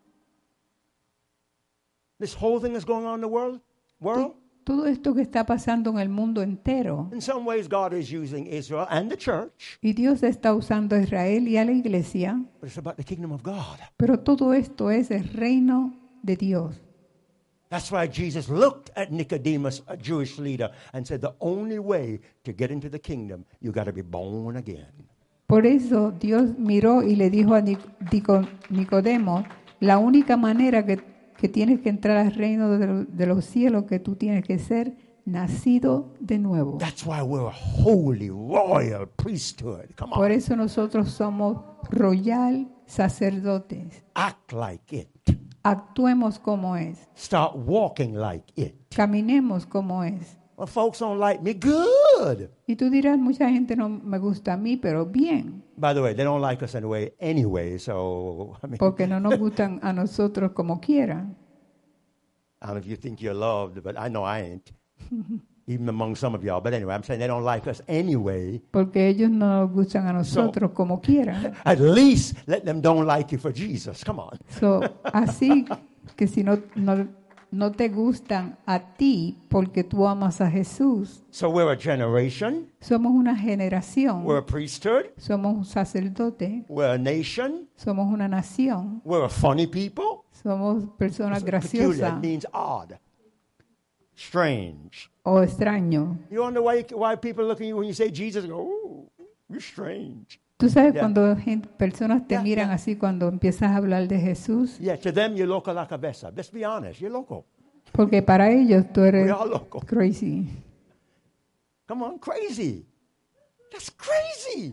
This whole thing is going on in the world. Todo esto que está pasando en el mundo entero. In some ways, God is using Israel and the church, Y Dios está usando a Israel y a la iglesia. but it's about the kingdom of God. Pero todo esto es el reino de Dios. That's why Jesus looked at Nicodemus, a Jewish leader, and said, the only way to get into the kingdom, you got to be born again. Por eso Dios miró y le dijo a Nicodemo, la única manera que tienes que entrar al reino de los cielos, que tú tienes que ser nacido de nuevo. That's why we're a holy, royal priesthood. Come Por on. eso nosotros somos royal sacerdotes. Act like it. Actuemos como es. Start walking like it. Caminemos como es. Well, folks don't like me. Good. Y tú dirás, mucha gente no me gusta a mí, pero bien. By the way, they don't like us anyway, so, I mean, Porque no nos gustan a nosotros como quiera. I don't know if you think you're loved, but I know I ain't. Even among some of y'all. But anyway, I'm saying they don't like us anyway. Porque ellos no nos gustan a nosotros como quiera. At least let them don't like you for Jesus. Come on. Así que si no te gustan a ti porque tú amas a Jesús. So we're a generation. Somos una generación. We're a priesthood. Somos un sacerdote. We're a nation. Somos una nación. We're a funny people. Somos personas Peculiar. graciosas It means odd. Strange. o extraños. You wonder why people look at you when you say Jesus and go, ooh, you're strange. Tú sabes Yeah. cuando personas te Yeah, miran yeah. así cuando empiezas a hablar de Jesús, Yeah, to them you're loco like a besa. Let's be honest, you're loco. porque para ellos tú We eres are loco. crazy. Come on, crazy. That's crazy.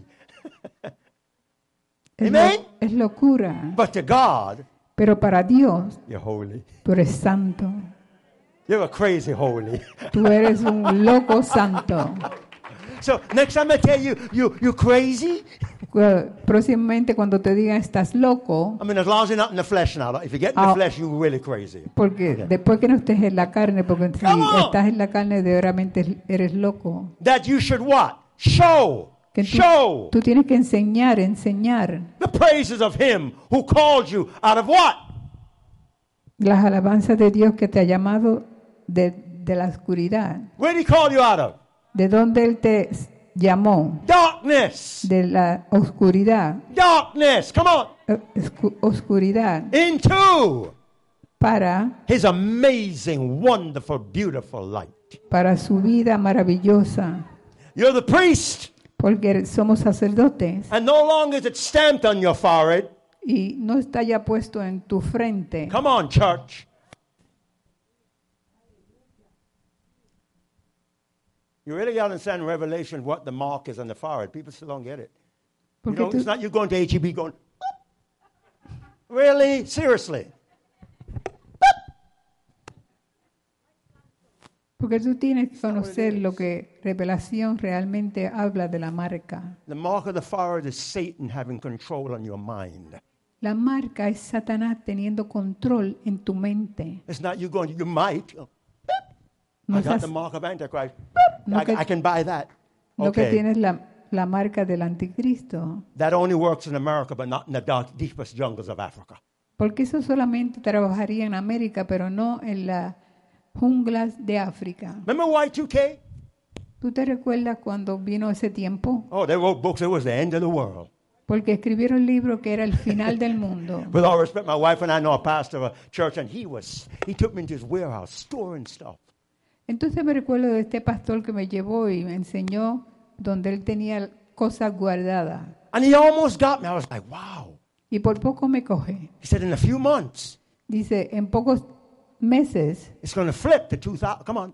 Es, Amen. es locura. But to God, Pero para Dios, you're holy. tú eres santo. You're a crazy holy. Tú eres un loco santo. So next time I tell you, you're crazy. Próximamente cuando te digan estás loco, I mean, as long as you're not in the flesh now. If you get in the Oh. flesh, you're really crazy. porque después que no estés en la carne, porque si Come on. estás en la carne, de verdaderamente eres loco. That you should what? Show. Que tú, Show tú tienes que enseñar the praises of Him who called you out of what? las alabanzas de Dios que te ha llamado de la oscuridad. Where did He call you out of? ¿De dónde Él te llamó? Darkness. De la oscuridad. Darkness. Come on. Oscuridad. Into Para His amazing, wonderful, beautiful light. su vida maravillosa. You're the priest. Porque somos sacerdotes. And no longer is it stamped on your forehead. Y no está ya puesto en tu frente. Come on, church. You really got to understand in Revelation what the mark is on the forehead. People still don't get it. You Porque know, tú, it's not you going to HEB going, really? Seriously? porque tú tienes que conocer lo que Revelación realmente habla de la marca. The mark of the forehead is Satan having control on your mind. La marca es Satanás teniendo control en tu mente. It's not you going, you might. No I got estás- the mark of Antichrist. No que- I can buy that. No que Okay. tienes la marca del anticristo. That only works in America, but not in the dark, deepest jungles of Africa. Porque eso solamente trabajaría en América, pero no en las junglas de África. Remember Y2K? ¿Tú te recuerdas cuando vino ese tiempo? Oh, they wrote books. It was the end of the world. Porque escribieron libros que era el final del mundo. With all respect, my wife and I know a pastor of a church, and he took me into his warehouse, storing stuff. Entonces me recuerdo de este pastor que me llevó y me enseñó donde él tenía cosas guardadas. And he almost got me. I was like, wow. Y por poco me coge. He said, in a few months, Dice, en pocos meses it's going to flip to 2000. Come on.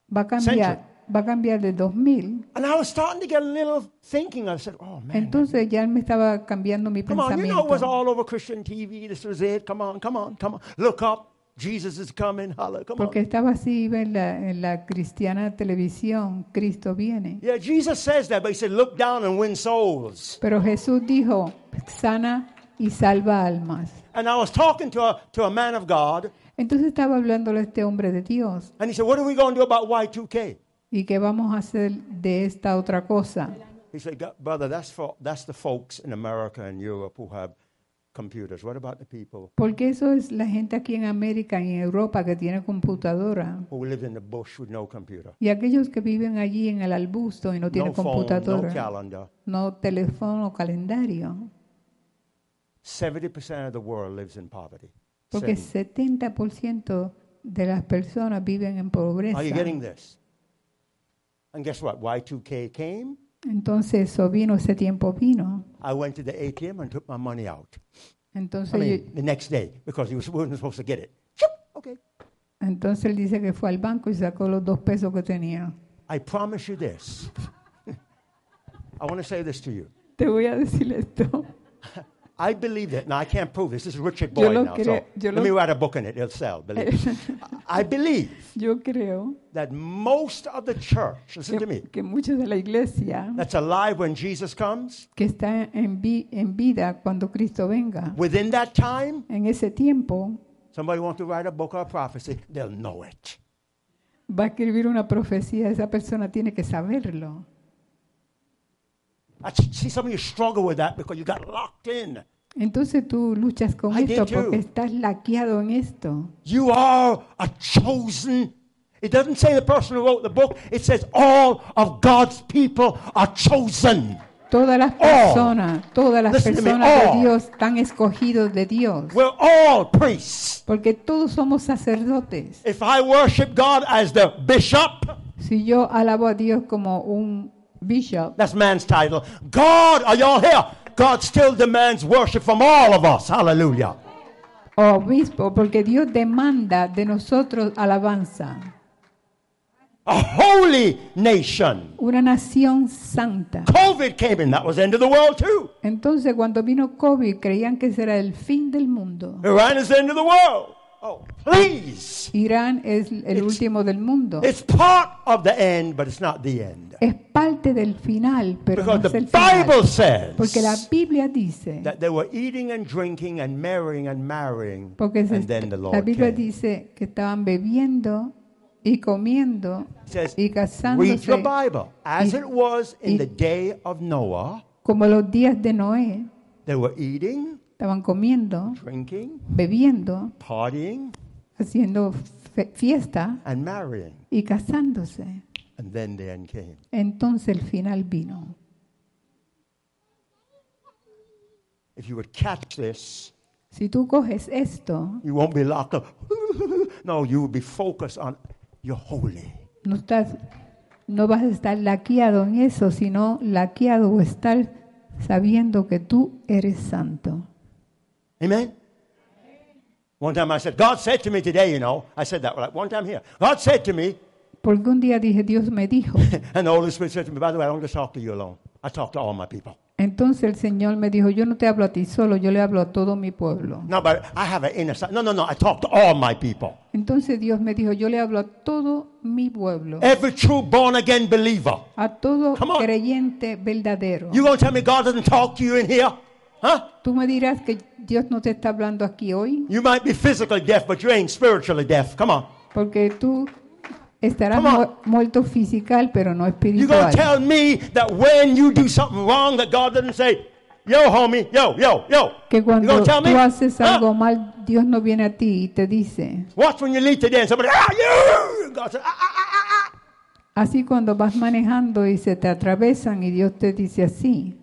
va a cambiar de 2000. And I was starting to get a little thinking. I said, oh, man. Entonces ya él me estaba cambiando mi Come on, you know it was pensamiento. all over Christian TV. This was it. Come on, come on, come on. Look up. Jesus is coming. Holla, come Porque on. estaba así iba en la cristiana televisión, Cristo viene. Yeah, Jesus says that, but he said, look down and win souls. Pero Jesús dijo, sana y salva almas. And I was talking to a man of God, Entonces estaba hablándole a este hombre de Dios. and he said, what are we going to do about Y2K? ¿Y qué vamos a hacer de esta otra cosa? He said, brother, that's the folks in America and Europe who have computers. What about the people Porque eso es la gente aquí en América y en Europa que tiene computadora. who live in the bush with no computer? Y aquellos que viven allí en el arbusto y no tienen No phone, no computadora, calendar. no teléfono, calendario. 70% of the world lives in poverty. Porque 70. 70% de las personas viven en pobreza. Are you getting this? And guess what? Y2K came. Entonces eso vino, ese tiempo vino. I went to the ATM and took my money out. Entonces, I mean, the next day, because we weren't supposed to get it. Okay. entonces él dice que fue al banco y sacó los 2 pesos que tenía. I promise you this. I want to say this to you. Te voy a decir esto. I believe that. Now, I can't prove this. This is Richard Yo Boyd lo now. creo- So yo let lo- me write a book on it. It'll sell. Believe me. I believe Yo creo that most of the church, listen to me, que muchos de la iglesia that's alive when Jesus comes, que está en vida cuando Cristo venga, within that time, en ese tiempo somebody wants to write a book or a prophecy, they'll know it. va a escribir una profecía, esa persona tiene que saberlo. I see some of you struggle with that because you got locked in. Entonces tú luchas con I esto did too. porque estás laqueado en esto. You are a chosen. It doesn't say the person who wrote the book. It says all of God's people are chosen. Todas las personas, todas las Listen to me, personas de all. Dios están escogidos de Dios. We're all priests. Porque todos somos sacerdotes. If I worship God as the bishop, Si yo alabo a Dios como un bishop, that's man's title. God, are y'all here? God still demands worship from all of us. Hallelujah. o obispo, porque Dios demanda de nosotros alabanza. A holy nation. Una nación santa. COVID came in. That was the end of the world too. Entonces, cuando vino COVID, creían que ese era el fin del mundo. Iran is the end of the world. Oh, please. Irán es el último del mundo. It's part of the end, but it's not the end. Es parte del final, pero no Because es the el final. Bible Porque la says Biblia dice, that they were eating and drinking and marrying, porque and then the la Lord Biblia came. dice que estaban bebiendo y comiendo It says, y read casándose your Bible. As y- it was in y- the day of Noah, como los días de Noé. they were eating, Estaban comiendo, drinking, bebiendo, partying, haciendo fiesta and marrying. y casándose. And then the end came. Entonces el final vino. If you would catch this, Si tú coges esto, you won't be locked up. No, you will be focused on you're holy. no vas a estar laqueado en eso, sino laqueado o estar sabiendo que tú eres santo. Amen? One time I said, God said to me today, I said that like one time here. God said to me, Porque un día dije, Dios me dijo. And the Holy Spirit said to me, by the way, I don't just talk to you alone. I talk to all my people. Entonces el Señor me dijo, yo no te hablo a ti solo, yo le hablo a todo mi pueblo. No, but I have an inner side. No, I talk to all my people. Entonces Dios me dijo, yo le hablo a todo mi pueblo, Every true born again believer. a todo Come on. creyente verdadero. You gonna tell me God doesn't talk to you in here? Huh? Tú me dirás que Dios no te está hablando aquí hoy, You might be physically deaf, but you ain't spiritually deaf. Come on. porque tú estarás Come on. muerto físical, pero no You gonna espiritual. tell me that when you do something wrong that God doesn't say, yo, homie, yo. Que You cuando gonna tell me? tú haces Huh? algo mal, Dios no viene a ti y te dice. Watch when you leave today and somebody, you! God says, Así cuando vas manejando y se te atravesan y Dios te dice así.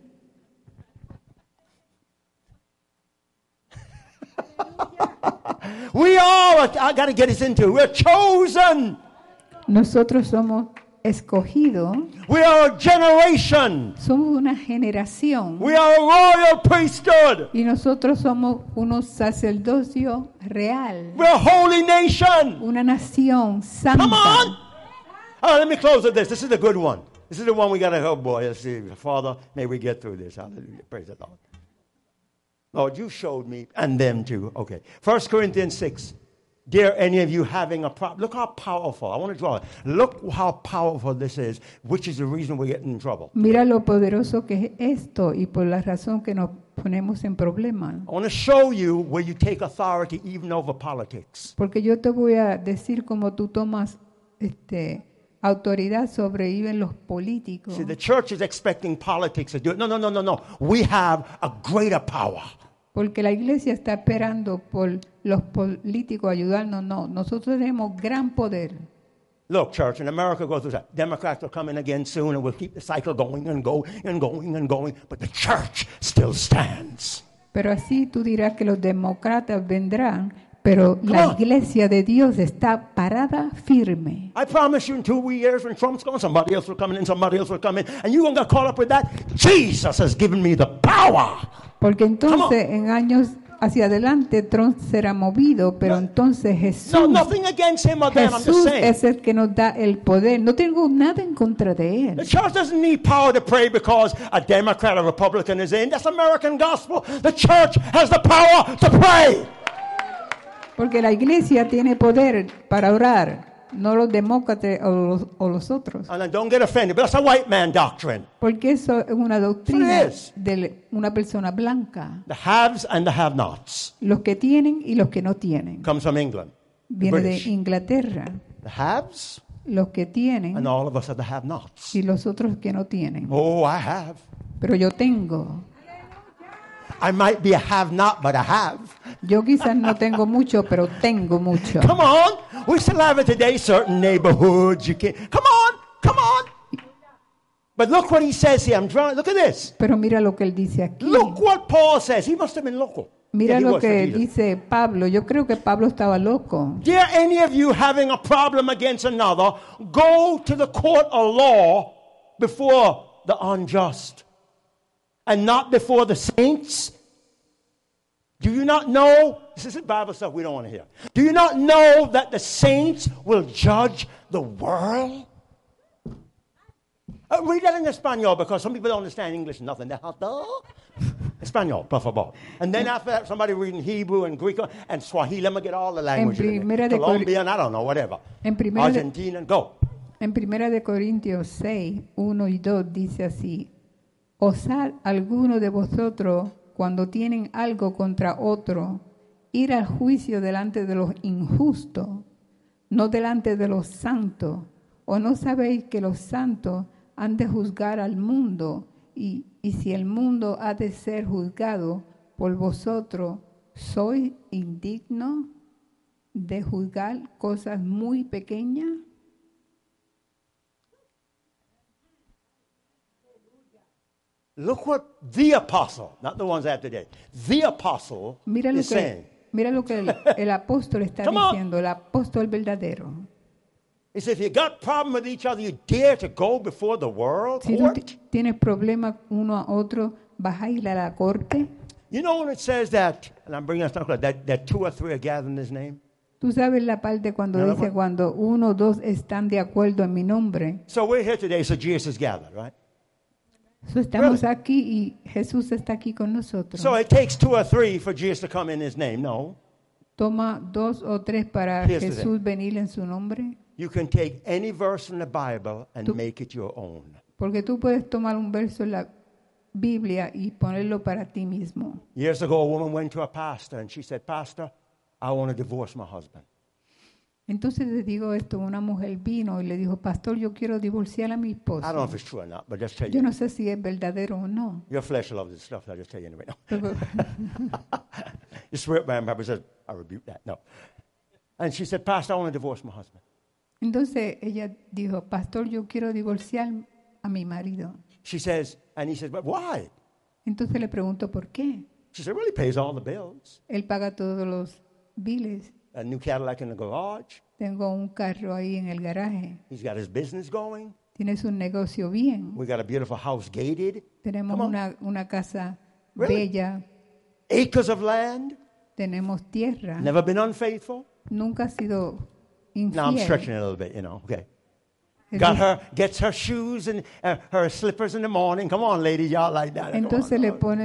We are, I got to get this into, we're chosen. Nosotros somos escogidos, We are a generation. somos una generación We are a royal priesthood. y nosotros somos unos sacerdocio real, We're a holy nation. una nación Come santa. on. All right, let me close with this. This is the good one. This is the one we got to help, boy. Let's see. Father, may we get through this. Hallelujah. Praise the Lord. Lord, you showed me, and them too. Okay. 1 Corinthians 6. Dear any of you having a problem, look how powerful. I want to draw it. Look how powerful this is, which is the reason we're getting in trouble. Mira lo poderoso que es esto y por la razón que nos ponemos en problemas. I want to show you where you take authority even over politics. Porque yo te voy a decir cómo tú tomas autoridad sobre even los políticos. See, the church is expecting politics to do it. No. We have a greater power. Porque la iglesia está esperando por los políticos ayudarnos. No, nosotros tenemos gran poder. Look, church, in America goes through that. Democrats are coming again soon, and we'll keep the cycle going and going and going and going. But the church still stands. Pero así tú dirás que los demócratas vendrán, pero Come la on. iglesia de Dios está parada firme. I promise you in 2 years when Trump's gone, somebody else will come in and somebody else will come in. And you're going to get caught up with that? Jesus has given me the power. Porque entonces en años hacia adelante Trump será movido, pero entonces Jesús, No, nothing against him or them. I'm just Jesús saying. es el que nos da el poder. No tengo nada en contra de The él. church doesn't need power to pray because a Democrat or Republican is in. That's American gospel. The church has the power to pray. Porque la iglesia tiene poder para orar, no los demócratas o los otros. And then don't get offended, but that's a white man doctrine. Porque eso es una doctrina Eso es. de una persona blanca. The haves and the have-nots Los que tienen y los que no tienen. comes from England. Viene de British. Inglaterra. The haves Los que tienen and all of us are the have-nots. y los otros que no tienen. Oh, I have. Pero yo tengo. I might be a have-not, but I have. Yo quizás no tengo mucho, pero tengo mucho. Come on. We still have it today, certain neighborhoods. You can't. Come on. But look what he says here. I'm trying. Look at this. Pero mira lo que él dice aquí. Look what Paul says. He must have been local. Mira Yeah, he lo was for que Jesus. dice Pablo. Yo creo que Pablo estaba loco. Dear any of you having a problem against another, go to the court of law before the unjust and not before the saints. Do you not know? This isn't Bible stuff we don't want to hear. Do you not know that the saints will judge the world? Read that in Espanol because some people don't understand English nothing. Espanol, por favor. And then after that, somebody reading Hebrew and Greek and Swahili. Let me get all the languages. in Primera there. de Colombian, I don't know, whatever. En primera de- Argentina, go. En 1 de Corintios 6, 1 y 2 dice así: Osad alguno de vosotros, cuando tienen algo contra otro, ir al juicio delante de los injustos, no delante de los santos. ¿O no sabéis que los santos han de juzgar al mundo? Y si el mundo ha de ser juzgado por vosotros, ¿sois indignos de juzgar cosas muy pequeñas? Look what the apostle, not the ones after today, the apostle Mira lo is saying. que el apóstol está Come on. diciendo, el apóstol verdadero. He said, if you got problem with each other, you dare to go before the world Si tú court? tienes problemas uno a otro, vas a ir a la corte. You know when it says that, and I'm bringing us down, that two or three are gathered in his name? Tú sabes la parte cuando No, no, dice no. cuando uno o dos están de acuerdo en mi nombre. So we're here today, so Jesus is gathered, right? So, estamos Really? aquí y Jesús está aquí con nosotros. So it takes 2 or 3 for Jesus to come in his name. No. Toma 2 o 3 para Here's the Jesús venir en su nombre. You can take any verse from the Bible and Tú- make it your own. Porque tú puedes tomar un verso en la Biblia y ponerlo para ti mismo. Years ago, a woman went to a pastor and she said, Pastor, I want to divorce my husband. Entonces le digo esto, una mujer vino y le dijo, pastor, yo quiero divorciar a mi I don't know esposo. if it's true or not, but just tell Yo you. no sé si es verdadero o no. Your flesh loves this stuff, so I'll just tell you anyway. No. Pero- Your spirit man probably says, I rebuke that. No. And she said, Pastor, I want to divorce my husband. Entonces ella dijo, pastor, yo quiero divorciar a mi marido. She says, and he says, but why? Entonces le pregunto, ¿por qué? She said, well, he pays all the bills. Él paga todos los biles. A new Cadillac in the garage. Tengo un carro ahí en el garaje. He's got his business going. Tienes un negocio bien. We got a beautiful house gated. Tenemos Come on. una casa Really? bella. Acres of land. Tenemos tierra. Never been unfaithful. Nunca ha sido Now I'm stretching infiel. it a little bit, you know. Okay. Es Got decir, her, gets her shoes and her slippers in the morning. Come on, ladies, y'all like that. Come Entonces on, le Lord. pone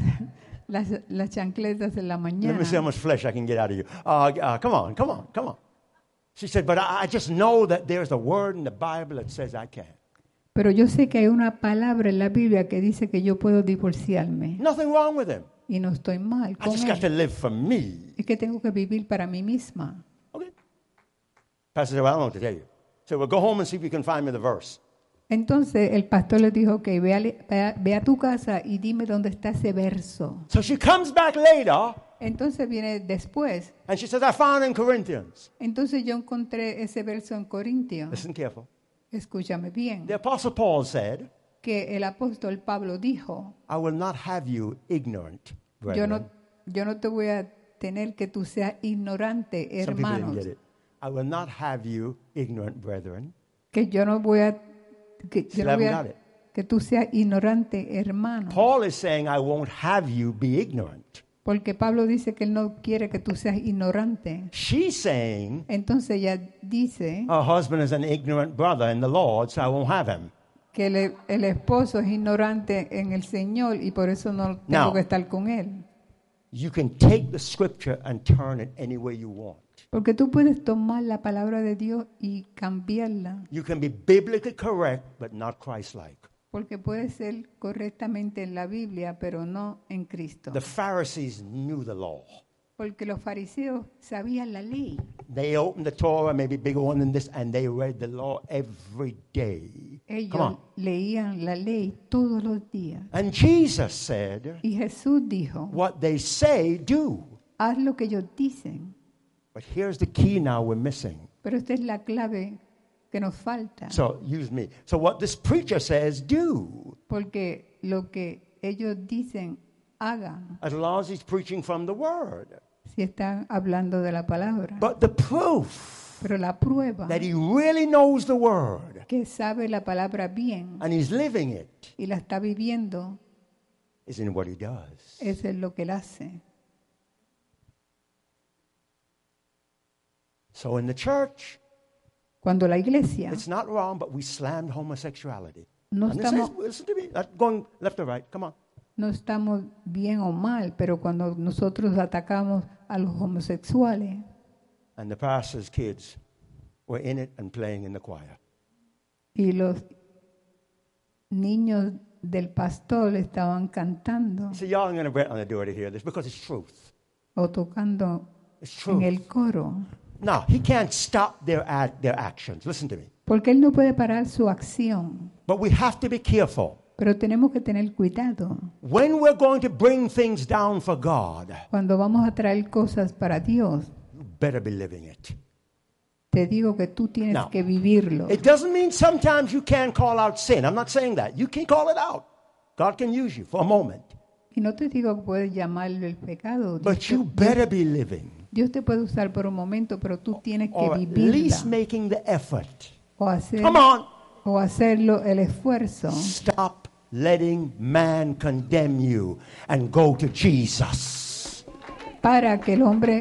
las chancletas en la Let me mañana. see how much flesh I can get out of you. Come on, come on, come on. She said, but I just know that there's a word in the Bible that says I can. Pero yo sé que hay una palabra en la Biblia que dice que yo puedo divorciarme Nothing wrong with him. y no estoy mal I con just got to él. live for me. Es que tengo que vivir para mí misma. Okay. Pastor said, well, I don't know what to tell you. So well, go home and see if you can find me the verse. Entonces el pastor le dijo, ok, ve a tu casa y dime dónde está ese verso. So she comes back later Entonces viene después. and she says, I found in Corinthians. Entonces yo encontré ese verso en Corintios. Listen careful. Escúchame bien. The Apostle Paul said, Que el apóstol Pablo dijo, I will not have you ignorant, yo brethren. no te voy a tener que tú seas ignorante, Some people didn't hermanos. get it. I will not have you ignorant, brethren. Que yo no voy a que, yo Still no voy haven't a- got it. que tú seas ignorante, hermano. Paul is saying, I won't have you be ignorant. Porque Pablo dice que él no quiere que tú seas ignorante. She's saying, Entonces ella dice her husband is an ignorant brother in the Lord, so I won't have him. que el esposo es ignorante en el Señor y por eso no tengo Now. que estar con él. You can take the scripture and turn it any way you want. Porque tú puedes tomar la palabra de Dios y cambiarla. You can be biblically correct, but not Christ-like. Porque puede ser correctamente en la Biblia, pero no en Cristo. The Pharisees knew the law. Porque los fariseos sabían la ley. They opened the Torah, maybe bigger one than this, and they read the law every day. Come Ellos on. leían la ley todos los días. And Jesus said, Y Jesús dijo, what they say, do. haz lo que ellos dicen. But here's the key now we're missing. Pero esta es la clave que nos falta. So use me. So what this preacher says, do. Porque lo que ellos dicen, hagan. As long as he's preaching from the word. Si están hablando de la palabra. But the proof Pero la prueba that he really knows the word que sabe la palabra bien and he's living it y la está viviendo, is in what he does. eso es lo que él hace. So in the church, Cuando la iglesia it's not wrong, but we slammed homosexuality. no And this is, estamos, listen to me, going left or right, come on. no estamos bien o mal, pero cuando nosotros atacamos a los homosexuales And the pastor's kids were in it and playing in the choir. y los niños del pastor estaban cantando So y'all are going to do it here. This because it's truth. o tocando It's en truth. el coro, Now, he can't stop their actions. Listen to me. porque él no puede parar su acción, But we have to be careful. pero tenemos que tener cuidado When we're going to bring things down for God, cuando vamos a traer cosas para Dios. you better be living it. Te digo que tú tienes No. que vivirlo. It doesn't mean sometimes you can't call out sin. I'm not saying that. You can call it out. God can use you for a moment. Y no te digo que puedes llamarlo el pecado. But you better be living. Dios te puede usar por un momento, pero tú tienes que Or at vivirla least making the effort. o, hacer, Come on. o hacerlo el esfuerzo Stop letting man condemn you and go to Jesus. para que el hombre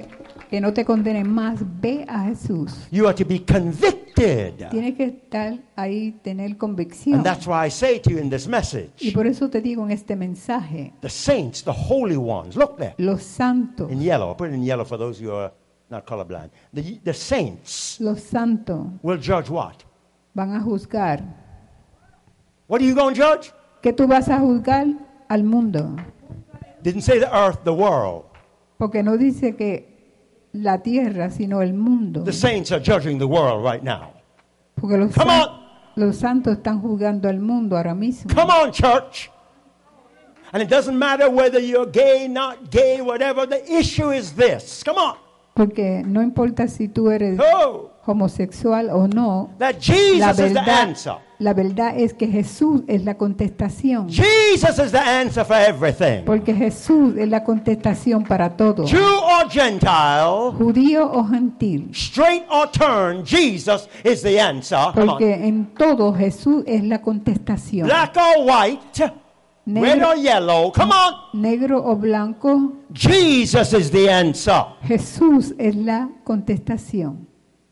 que no te condenen más, ve a Jesús. You are to be convicted. Tienes que estar ahí, tener convicción. And that's why I say to you in this Y message, por eso te digo en este mensaje, the saints, the holy ones, look there, los santos, in yellow. I put it in yellow for those who are not colorblind. The saints los santos will judge what? van a juzgar. What are you going to judge? ¿Qué tú vas a juzgar? Al mundo. Didn't say the earth, the world. Porque no dice que la tierra, sino el mundo. The saints are judging the world right now. Porque Come on. los santos están juzgando al mundo ahora mismo. Come on, church. And it doesn't matter whether you're gay, not gay, whatever. The issue is this. Come on. Porque no importa si tú eres Oh, homosexual o no, that la Jesus is the answer. verdad es que Jesús es la contestación. Jesus is the answer for everything. Porque Jesús es la contestación para todo. Jew or Gentile, Judío o gentil. straight or turn, Jesus is the answer. Come on. Porque en todo Jesús es la contestación. Black or white, red or yellow, come on. Negro o blanco, Jesus is the answer. Jesús es la contestación.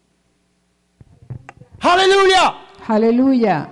Hallelujah. Aleluya.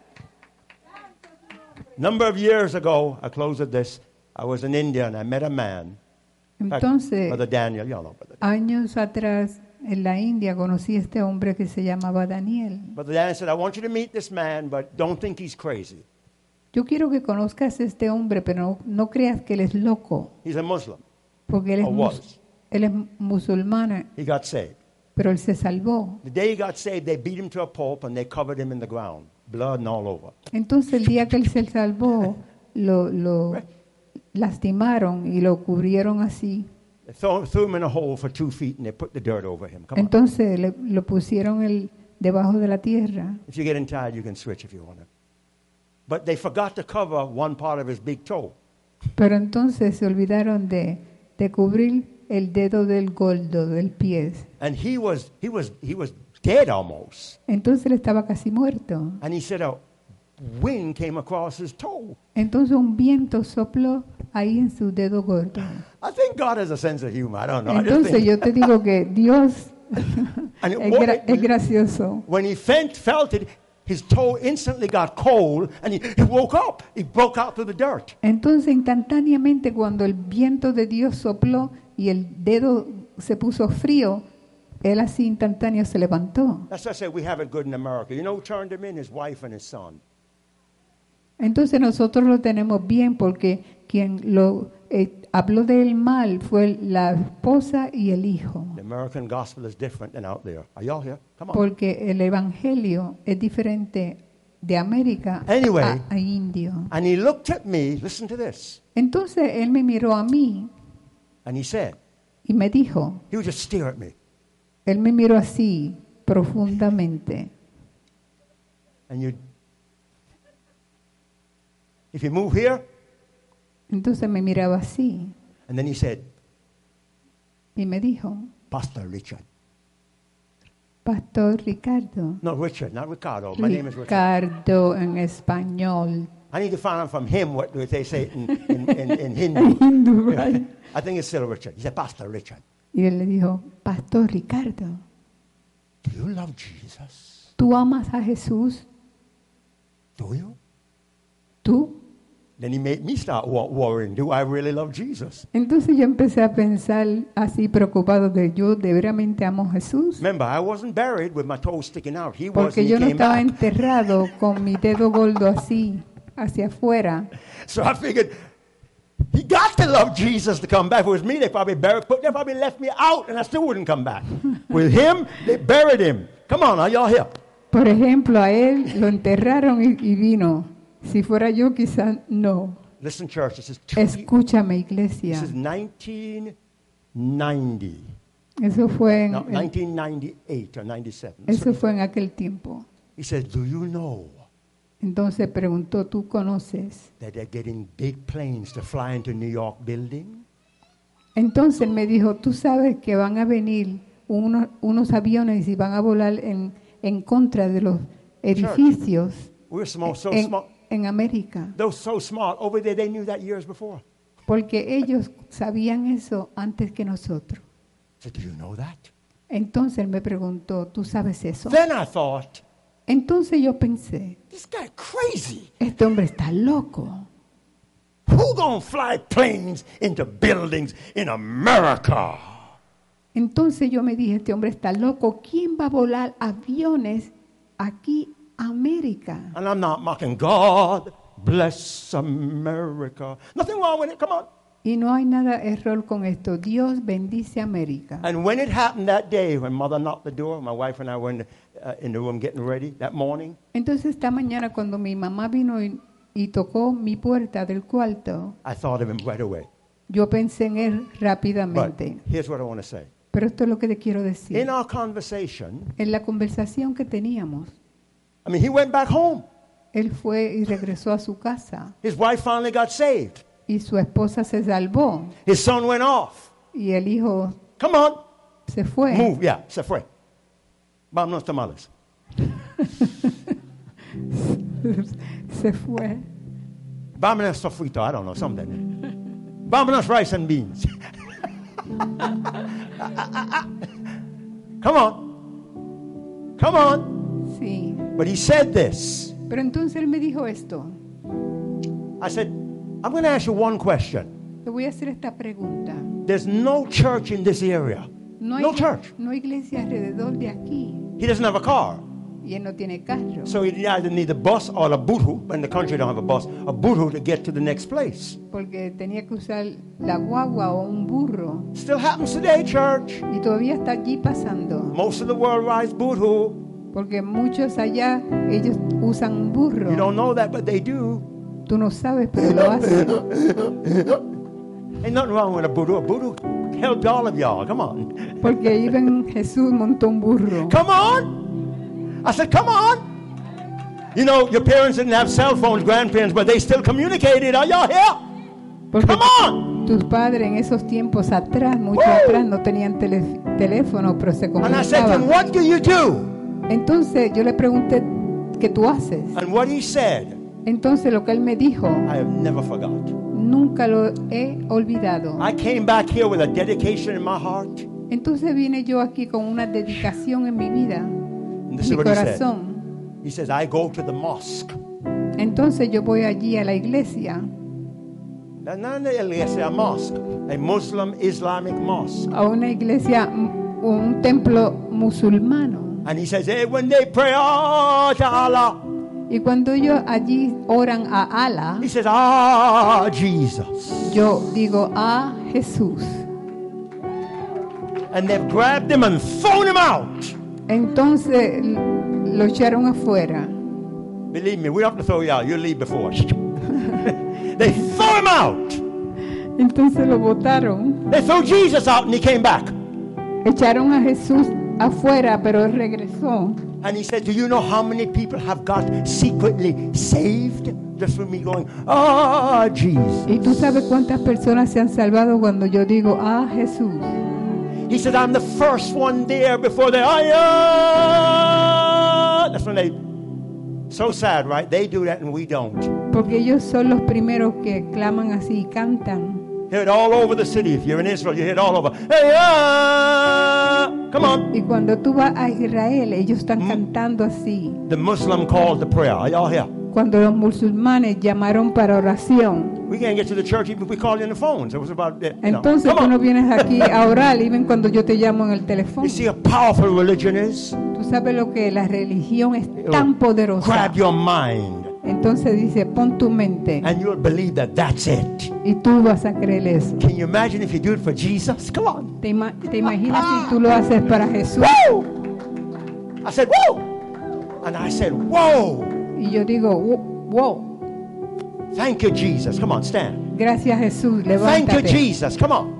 Number of years ago, I close with this. I was in India and I met a man. In fact, Entonces, Brother Daniel, you all know Brother años atrás en la India conocí a este hombre que se llamaba Daniel. Brother Daniel said, I want you to meet this man, but don't think he's crazy. Yo quiero que conozcas a este hombre, pero no creas que él es loco, He's a Muslim. porque él es, Or was. él es musulmán, He got saved. pero él se salvó. The day he got saved, they beat him to a pulp and they covered him in the ground, blood and all over. Entonces el día que él se salvó, lo lastimaron y lo cubrieron así. They threw him in a hole for 2 feet and they put the dirt over him. Come on. Entonces lo pusieron debajo de la tierra. If you're getting tired, you can switch if you want to. But they forgot to cover one part of his big toe. Pero entonces se olvidaron de cubrir el dedo del gordo del pie. And he was dead almost. Entonces él estaba casi muerto. And he said a wind came across his toe. Entonces un viento sopló ahí en su dedo gordo. I think God has a sense of humor. I don't know. I just Entonces think- yo te digo que Dios And it- es gracioso. when he felt it, his toe instantly got cold and he woke up. He broke out through the dirt. Entonces instantáneamente cuando el viento de Dios sopló y el dedo se puso frío, él así instantáneo se levantó. That's why I say we have it good in America. You know who turned him in? His wife and his son. Entonces nosotros lo tenemos bien porque quien lo habló del mal fue la esposa y el hijo. The American gospel is different than out there. Are y'all here? Come on. Porque el evangelio es diferente de América Anyway. a indio. And he looked at me, listen to this, Entonces él me miró a mí and he said, y me dijo, he would just stare at me. él me miró así profundamente. And if you move here, Entonces me miraba así and then he said, y me dijo, Pastor Richard. Pastor Ricardo. No, Richard, not Ricardo. My name is Richard. Ricardo en español. I need to find out from him what they say in Hindu. Hindu, right? I think it's still Richard. He said, Pastor Richard, Y él le dijo, Pastor Ricardo, do you love Jesus? ¿tú amas a Jesús? Do you? ¿Tú? Then he made me start worrying. Do I really love Jesus? Entonces yo empecé a pensar así preocupado de yo de veramente amo a Jesús. Remember, I wasn't buried with my toes sticking out. He was, Porque and he yo no came estaba back. enterrado con mi dedo gordo así, hacia afuera. So I figured, he got to love Jesus to come back. If it was me, they probably left me out and I still wouldn't come back. With him, they buried him. Come on, are y'all here? Por ejemplo, a él lo enterraron y vino. Si fuera yo, quizás no. Listen, church, this is Escúchame, iglesia. 1990. Eso fue No, 1998 or 97. eso fue en aquel tiempo. He said, do you know Entonces preguntó, ¿tú conoces? that they're getting big planes to fly into New York building? Entonces él me dijo, ¿tú sabes que van a venir unos aviones y van a volar en contra de los edificios We're small, so en, small. en América? They're so smart. Over there, they knew that years before. Porque ellos sabían eso antes que nosotros. said, do you know that? Entonces él me preguntó, ¿tú sabes eso? Then I thought, Entonces yo pensé, this guy crazy. este hombre está loco. Who gonna fly planes into buildings in America? Entonces yo me dije, este hombre está loco. ¿Quién va a volar aviones aquí a América? And I'm not mocking God. Bless America. Nothing wrong with it. Come on. Y no hay nada error con esto. Dios bendice América. And when it happened that day, when Mother knocked the door, my wife and I were in the room getting ready that morning. Entonces esta mañana cuando mi mamá vino y tocó mi puerta del cuarto, I thought of him right away. yo pensé en él But rápidamente. here's what I want to say. Pero esto es lo que te quiero decir. In our conversation, En la conversación que teníamos, I mean, he went back home. él fue y regresó a su casa His wife finally got saved. y su esposa se salvó His son went off. y el hijo Come on. se fue. Move. Yeah, se fue. Vámonos tamales. Se fue. Vámonos sofrito. I don't know, something. Vámonos rice and beans. Come on. Come on. Sí. But he said this. Pero entonces él me dijo esto. I said, I'm going to ask you one question. Te voy a hacer esta pregunta. There's no church in this area. No church. No hay iglesia alrededor de aquí. He doesn't have a car. Y él no tiene carro. So he either need a bus or a butu. In the country, don't have a bus. A butu to get to the next place. Porque tenía que usar la guagua o un burro. Still happens today, church. Y todavía está allí pasando. Most of the world rides butu. Porque muchos allá, ellos usan un burro. You don't know that, but they do. Tú no sabes, pero lo hacen. Ain't nothing wrong with a butu. A butu helped all of y'all. Come on. Porque ahí ven Jesús montó un burro. Come on. I said, come on. You know, your parents didn't have cell phones, grandparents, but they still communicated. Are y'all here? Porque Come on. tus padres en esos tiempos atrás, mucho atrás, no tenían teléfono, pero se And I said to him, comunicaban. what do you do? Entonces yo le pregunté, ¿qué tú haces? And what he said, Entonces lo que él me dijo, I have never forgot. nunca lo he olvidado. I came back here with a dedication in my heart. Entonces vine yo aquí con una dedicación en mi vida, And this is mi what he said. corazón. He says, I go to the mosque. Entonces yo voy allí a la iglesia, Not a iglesia, a mosque. A Muslim Islamic mosque. a una iglesia, un templo musulmano. And he says, hey, when they pray, oh, to Allah. Y cuando ellos allí oran a Allah, He says, ah, Jesus. yo digo a Jesús. And they've grabbed him and thrown him out. Entonces lo echaron afuera. Believe me, we don't have to throw you out. You'll leave before us. They throw him out. Entonces lo botaron. They threw Jesus out and he came back. Echaron a Jesús afuera, pero él regresó. And he said, do you know how many people have got secretly saved? Just from me going, ah, Jesus. ¿Y tú sabes cuántas personas se han salvado cuando yo digo a Jesús? He said, I'm the first one there before they, that's when they, so sad, right? They do that and we don't. Porque ellos son los primeros que claman así y cantan. Hear it all over the city. If you're in Israel, you hear it all over. Hey, come on. Y cuando tú vas a Israel, ellos están cantando así. The Muslim called to prayer. Are y'all here? Cuando los musulmanes llamaron para oración. We can't get to the church even if we call you on the phone. So it was about, Entonces come tú no on. vienes aquí a orar, y ven cuando yo te llamo en el teléfono. You see how powerful religion is? Tú sabes lo que la religión es tan poderosa. Grab your mind Entonces dice, pon tu mente and you'll believe that that's it. y tú vas a creer eso. Can you imagine if you do it for Jesus? Come on. ¿Te imaginas si tú lo haces para Jesús? Woo! I said, whoa! And I said, whoa! Y yo digo, wow, Thank you, Jesus. Come on, stand. gracias Jesús, Thank you, levántate. Jesus. Come on.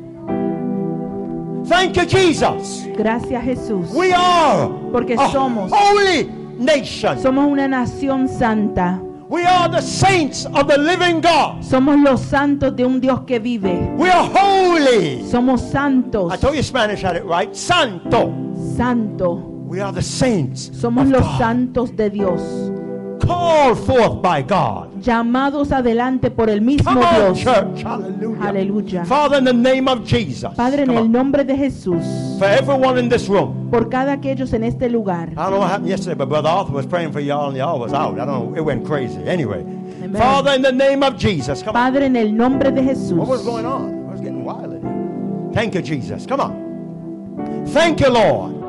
Thank you, Jesus. Gracias, Jesús. We are Porque a somos holy nation. una nación santa. We are the saints of the living God. Somos los santos de un Dios que vive. We are holy. Somos santos. I told you Spanish had it right. Santo. Santo. We are the saints Somos of los God. santos de Dios. called forth by God. llamados adelante por el mismo Come on, Dios. church. Hallelujah. Aleluya. Father, in the name of Jesus. Padre, en Come el on. nombre de Jesús, For everyone in this room. por cada aquellos en este lugar. I don't know what happened yesterday, but Brother Arthur was praying for y'all and y'all was out. I don't know. It went crazy. Anyway. Amen. Father, in the name of Jesus. Come on. Padre, en el nombre de Jesús. What was going on? It was getting wild in here. Thank you, Jesus. Come on. Thank you, Lord.